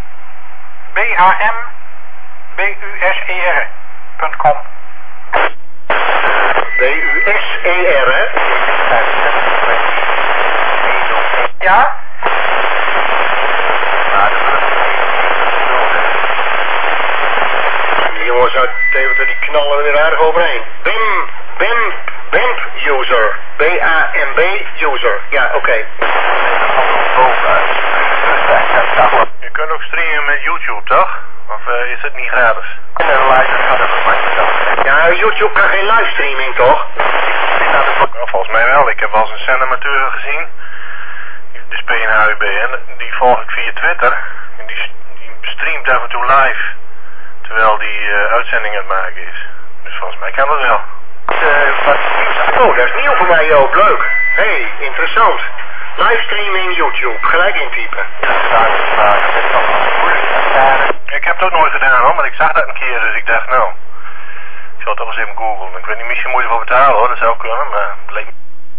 BAMBUSER.com. BUSER, hè? Ja? Die jongens uit Deventer die knallen er weer aardig overheen. BAMB user. BAMB user. Ja, oké. Je kunt ook streamen met YouTube, toch? Of is het niet gratis? Ja, YouTube kan geen livestreaming, toch? Volgens mij wel. Ik heb wel eens een zendermateur gezien. De PNHUB. En die volg ik via Twitter. En die streamt af en toe live. Terwijl die uitzending aan het maken is. Dus volgens mij kan dat wel. Oh, dat is nieuw voor mij, Joop. Leuk. Hey, interessant. Livestreaming YouTube. Gelijk intypen. Ik heb het ook nooit gedaan hoor, maar ik zag dat een keer, dus ik dacht nou, ik zal toch eens even googlen. Ik weet niet, misschien moet je ervoor betalen hoor, dat zou kunnen, maar het leek me...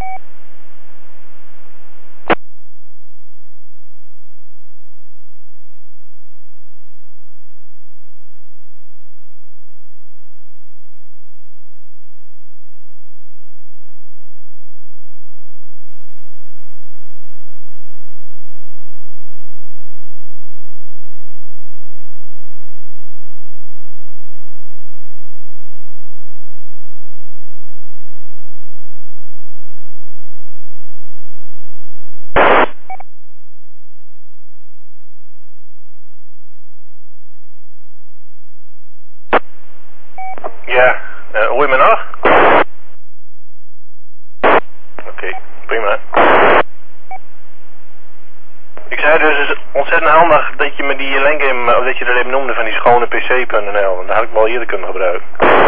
Ja, hoor je me nog? Oké, prima. Ik zei dus, het is ontzettend handig dat je me die linken, of dat je er even noemde van die schone pc.nl, want daar had ik wel eerder kunnen gebruiken.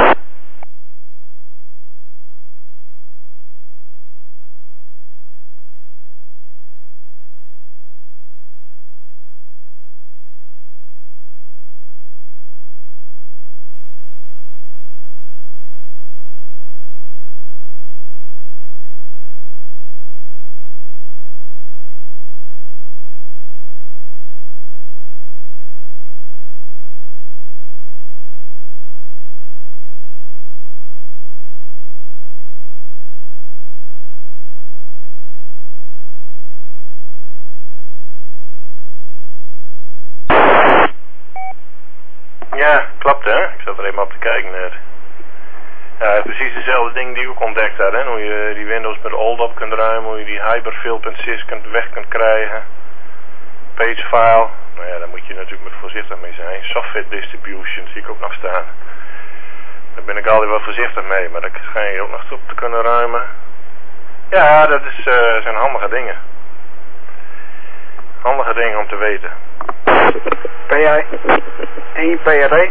Ja, klopt hè. Ik zat er even op te kijken net. Ja, precies dezelfde ding die ik ook ontdekt had, hè. Hoe je die Windows met old op kunt ruimen, hoe je die hyperfill.sys weg kunt krijgen. Pagefile. Nou ja, daar moet je natuurlijk met voorzichtig mee zijn. Software distribution zie ik ook nog staan. Daar ben ik altijd wel voorzichtig mee, maar daar schijn je ook nog op te kunnen ruimen. Ja, dat zijn handige dingen. Handige dingen om te weten. Ben jij 1 PRD?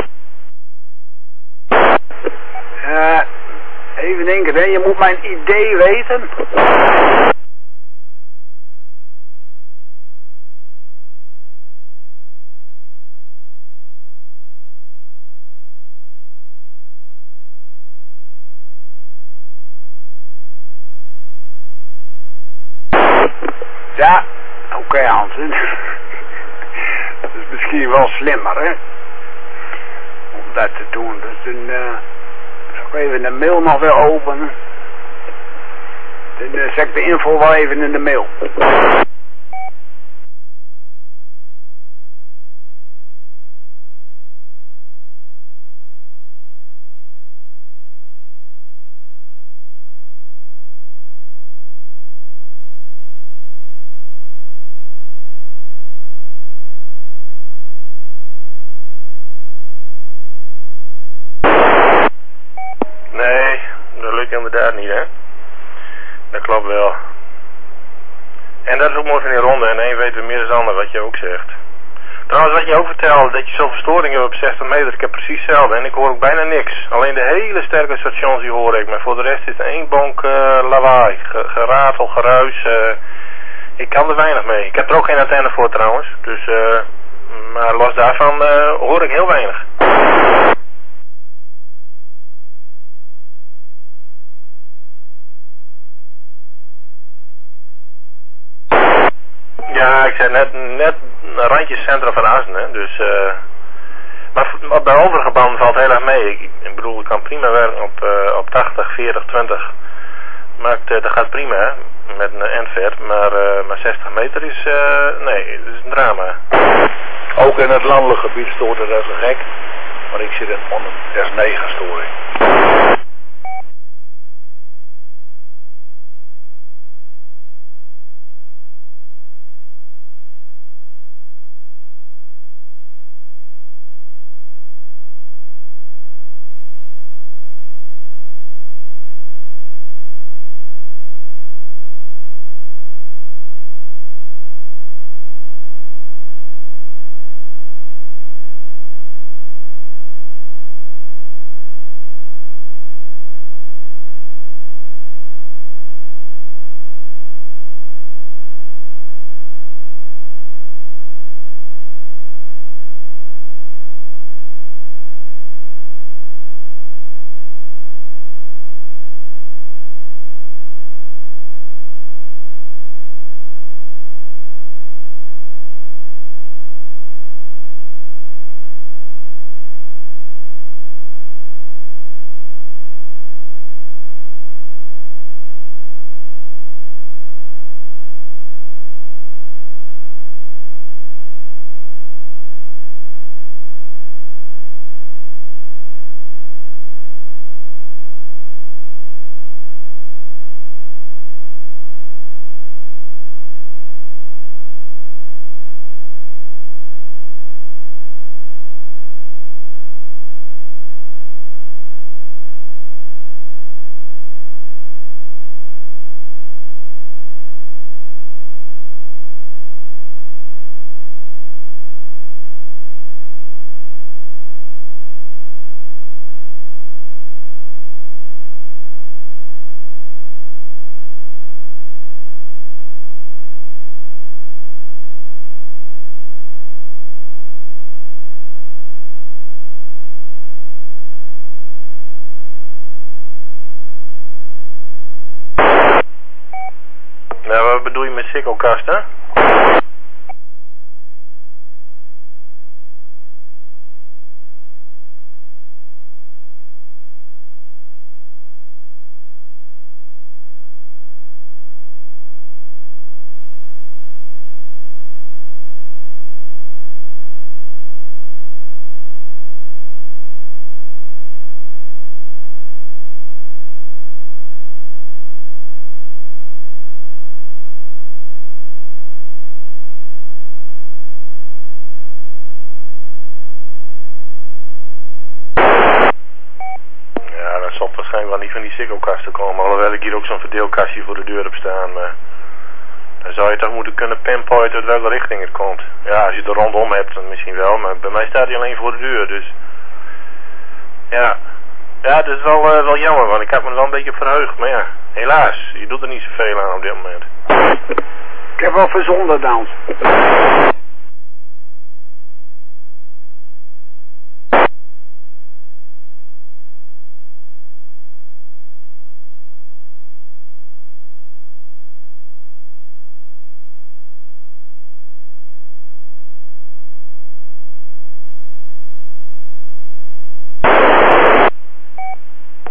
Even denken, hè? Je moet mijn idee weten. Ja, oké Hans. oppassen. Dat is misschien wel slimmer, hè? Om dat te doen. Dus dan zal ik even de mail nog weer openen. Dan zet ik de info wel even in de mail. Nee, dat lukt inderdaad niet, hè. Dat klopt wel. En dat is ook mooi van die ronde. En één weet weer meer dan de ander, wat je ook zegt. Trouwens, wat je ook vertelde, dat je zoveel verstoringen hebt op 60 meter. Ik heb precies hetzelfde. En ik hoor ook bijna niks. Alleen de hele sterke stations die hoor ik. Maar voor de rest is het één bonk lawaai. Geratel, geruis. Ik kan er weinig mee. Ik heb er ook geen antenne voor trouwens. Dus, maar los daarvan hoor ik heel weinig. Ja, ik zei net een randje centrum van Assen, hè. Dus, maar bij overige banden valt heel erg mee. Ik bedoel, ik kan prima werken op 80, 40, 20. Maar dat gaat prima, hè. Met een NVER, maar 60 meter is, nee, dat is een drama. Ook in het landelijk gebied stoort het als een gek. Maar ik zit in een S9 storing. Nou, wat bedoel je met sikkelkasten? zal waarschijnlijk wel niet van die sikkelkasten komen. Alhoewel ik hier ook zo'n verdeelkastje voor de deur heb staan. Maar dan zou je toch moeten kunnen pinpointen uit welke richting het komt. Ja, als je er rondom hebt, dan misschien wel. Maar bij mij staat hij alleen voor de deur. Dus ja, ja, dat is wel jammer. Want ik heb me er wel een beetje op verheugd. Maar ja, helaas. Je doet er niet zoveel aan op dit moment. Ik heb wel verzonden dan.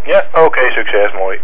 Ja, oké, succes, mooi.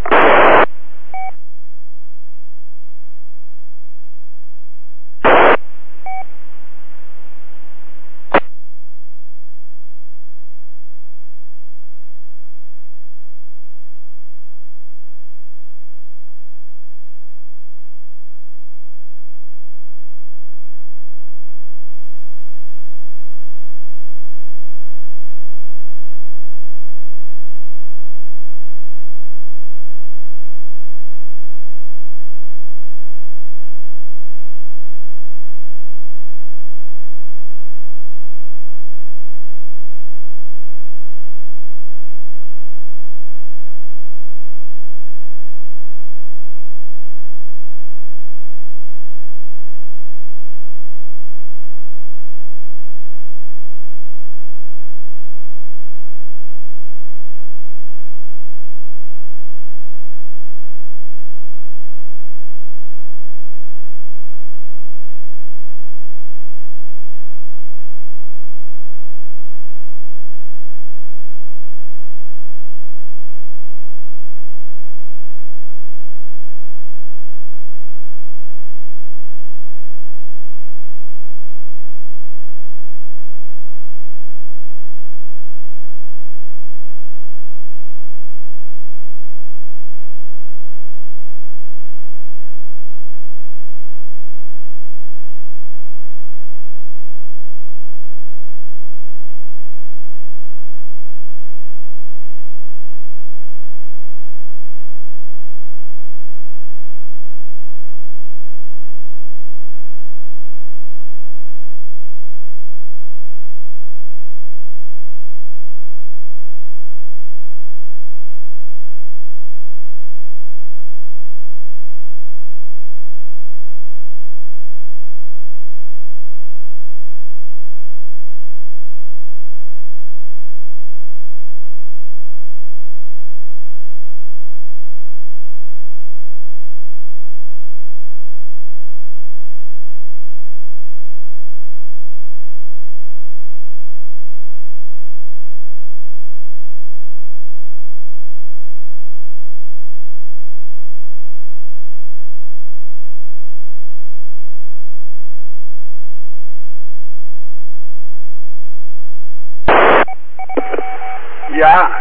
Ja.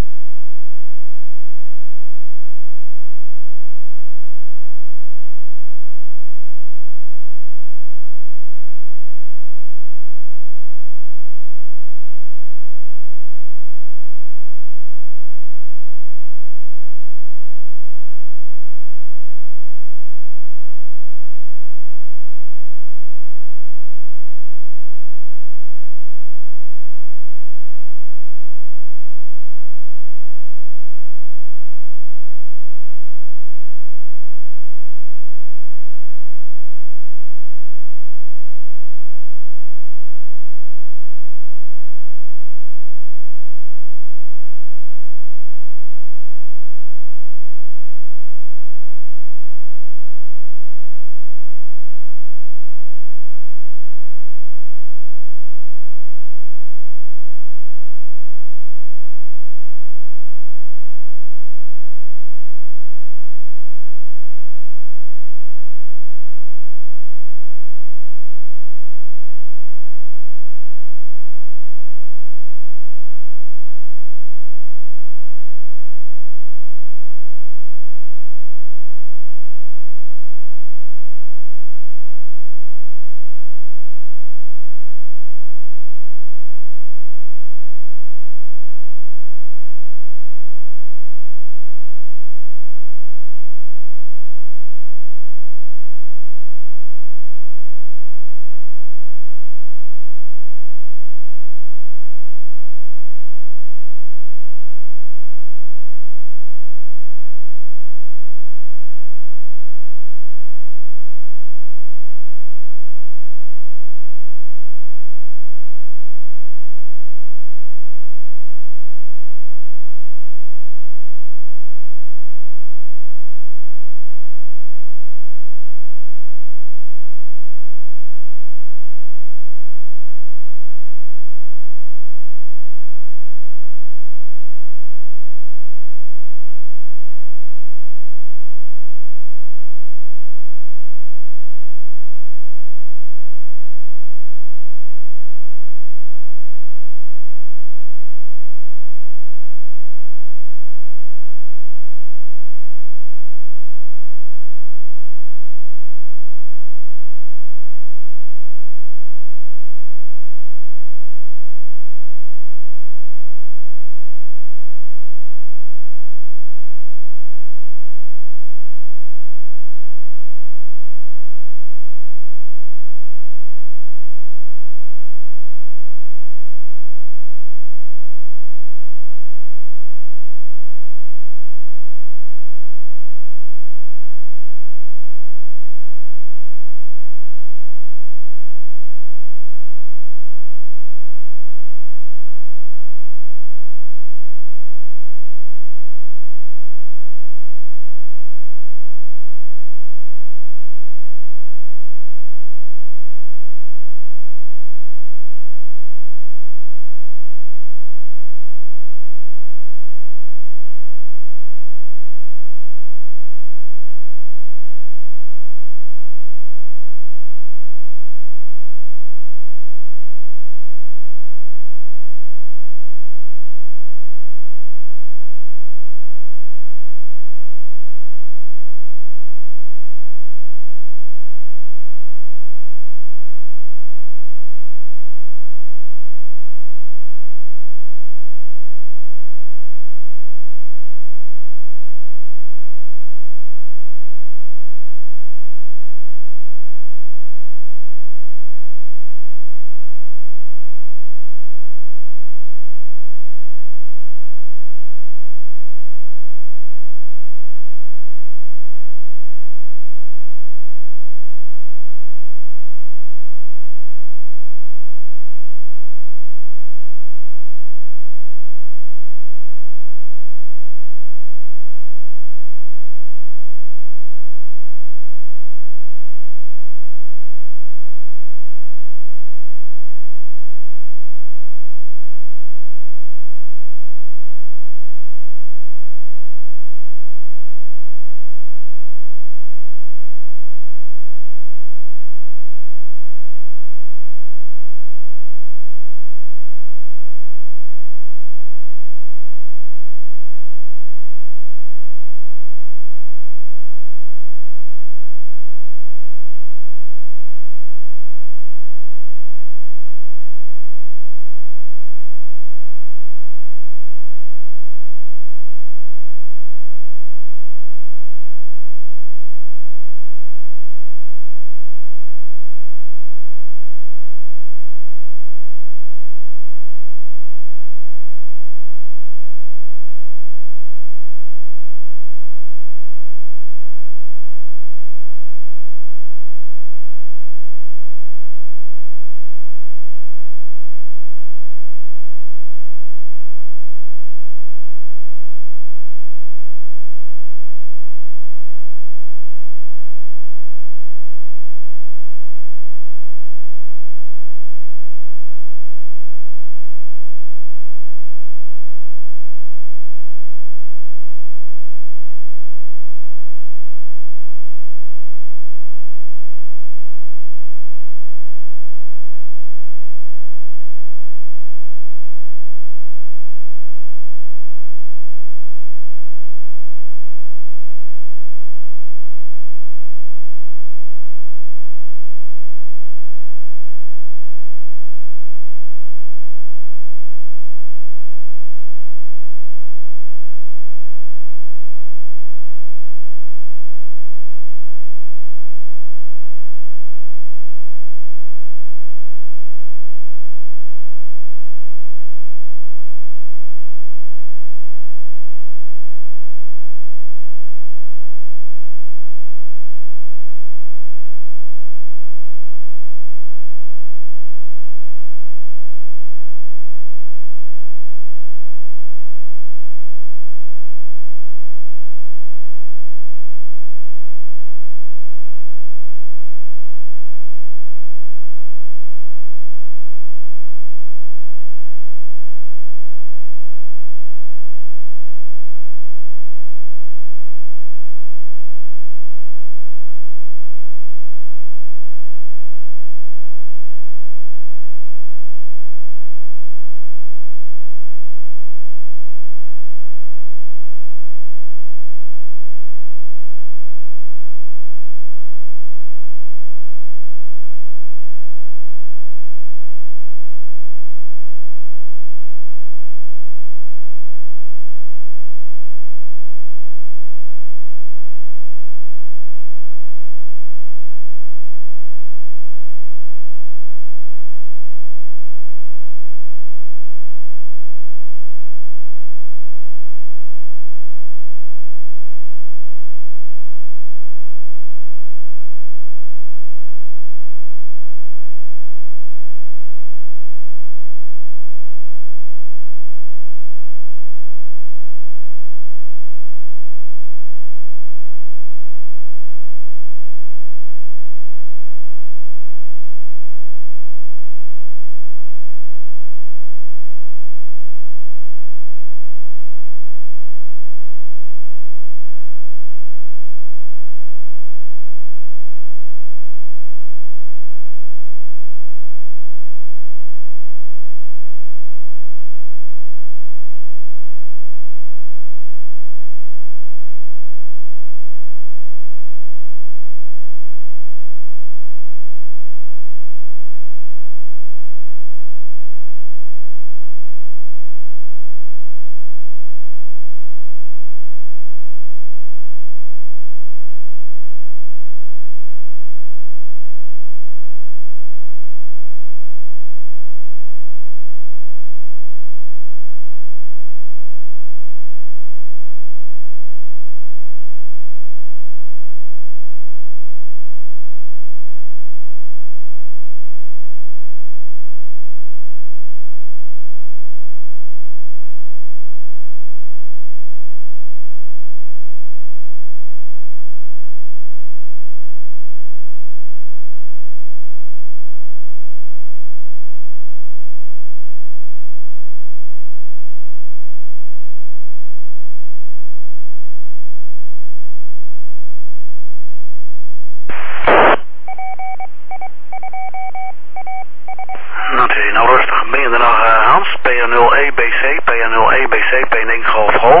Oké, nou rustig. Ben je er nog Hans? PR0EBC, PR0EBC, P9 Golf Golf.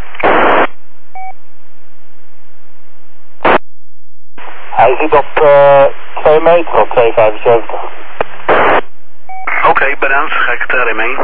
Hij zit op 2 meter op 275. Oké, bedankt. Ga ik het daarin heen.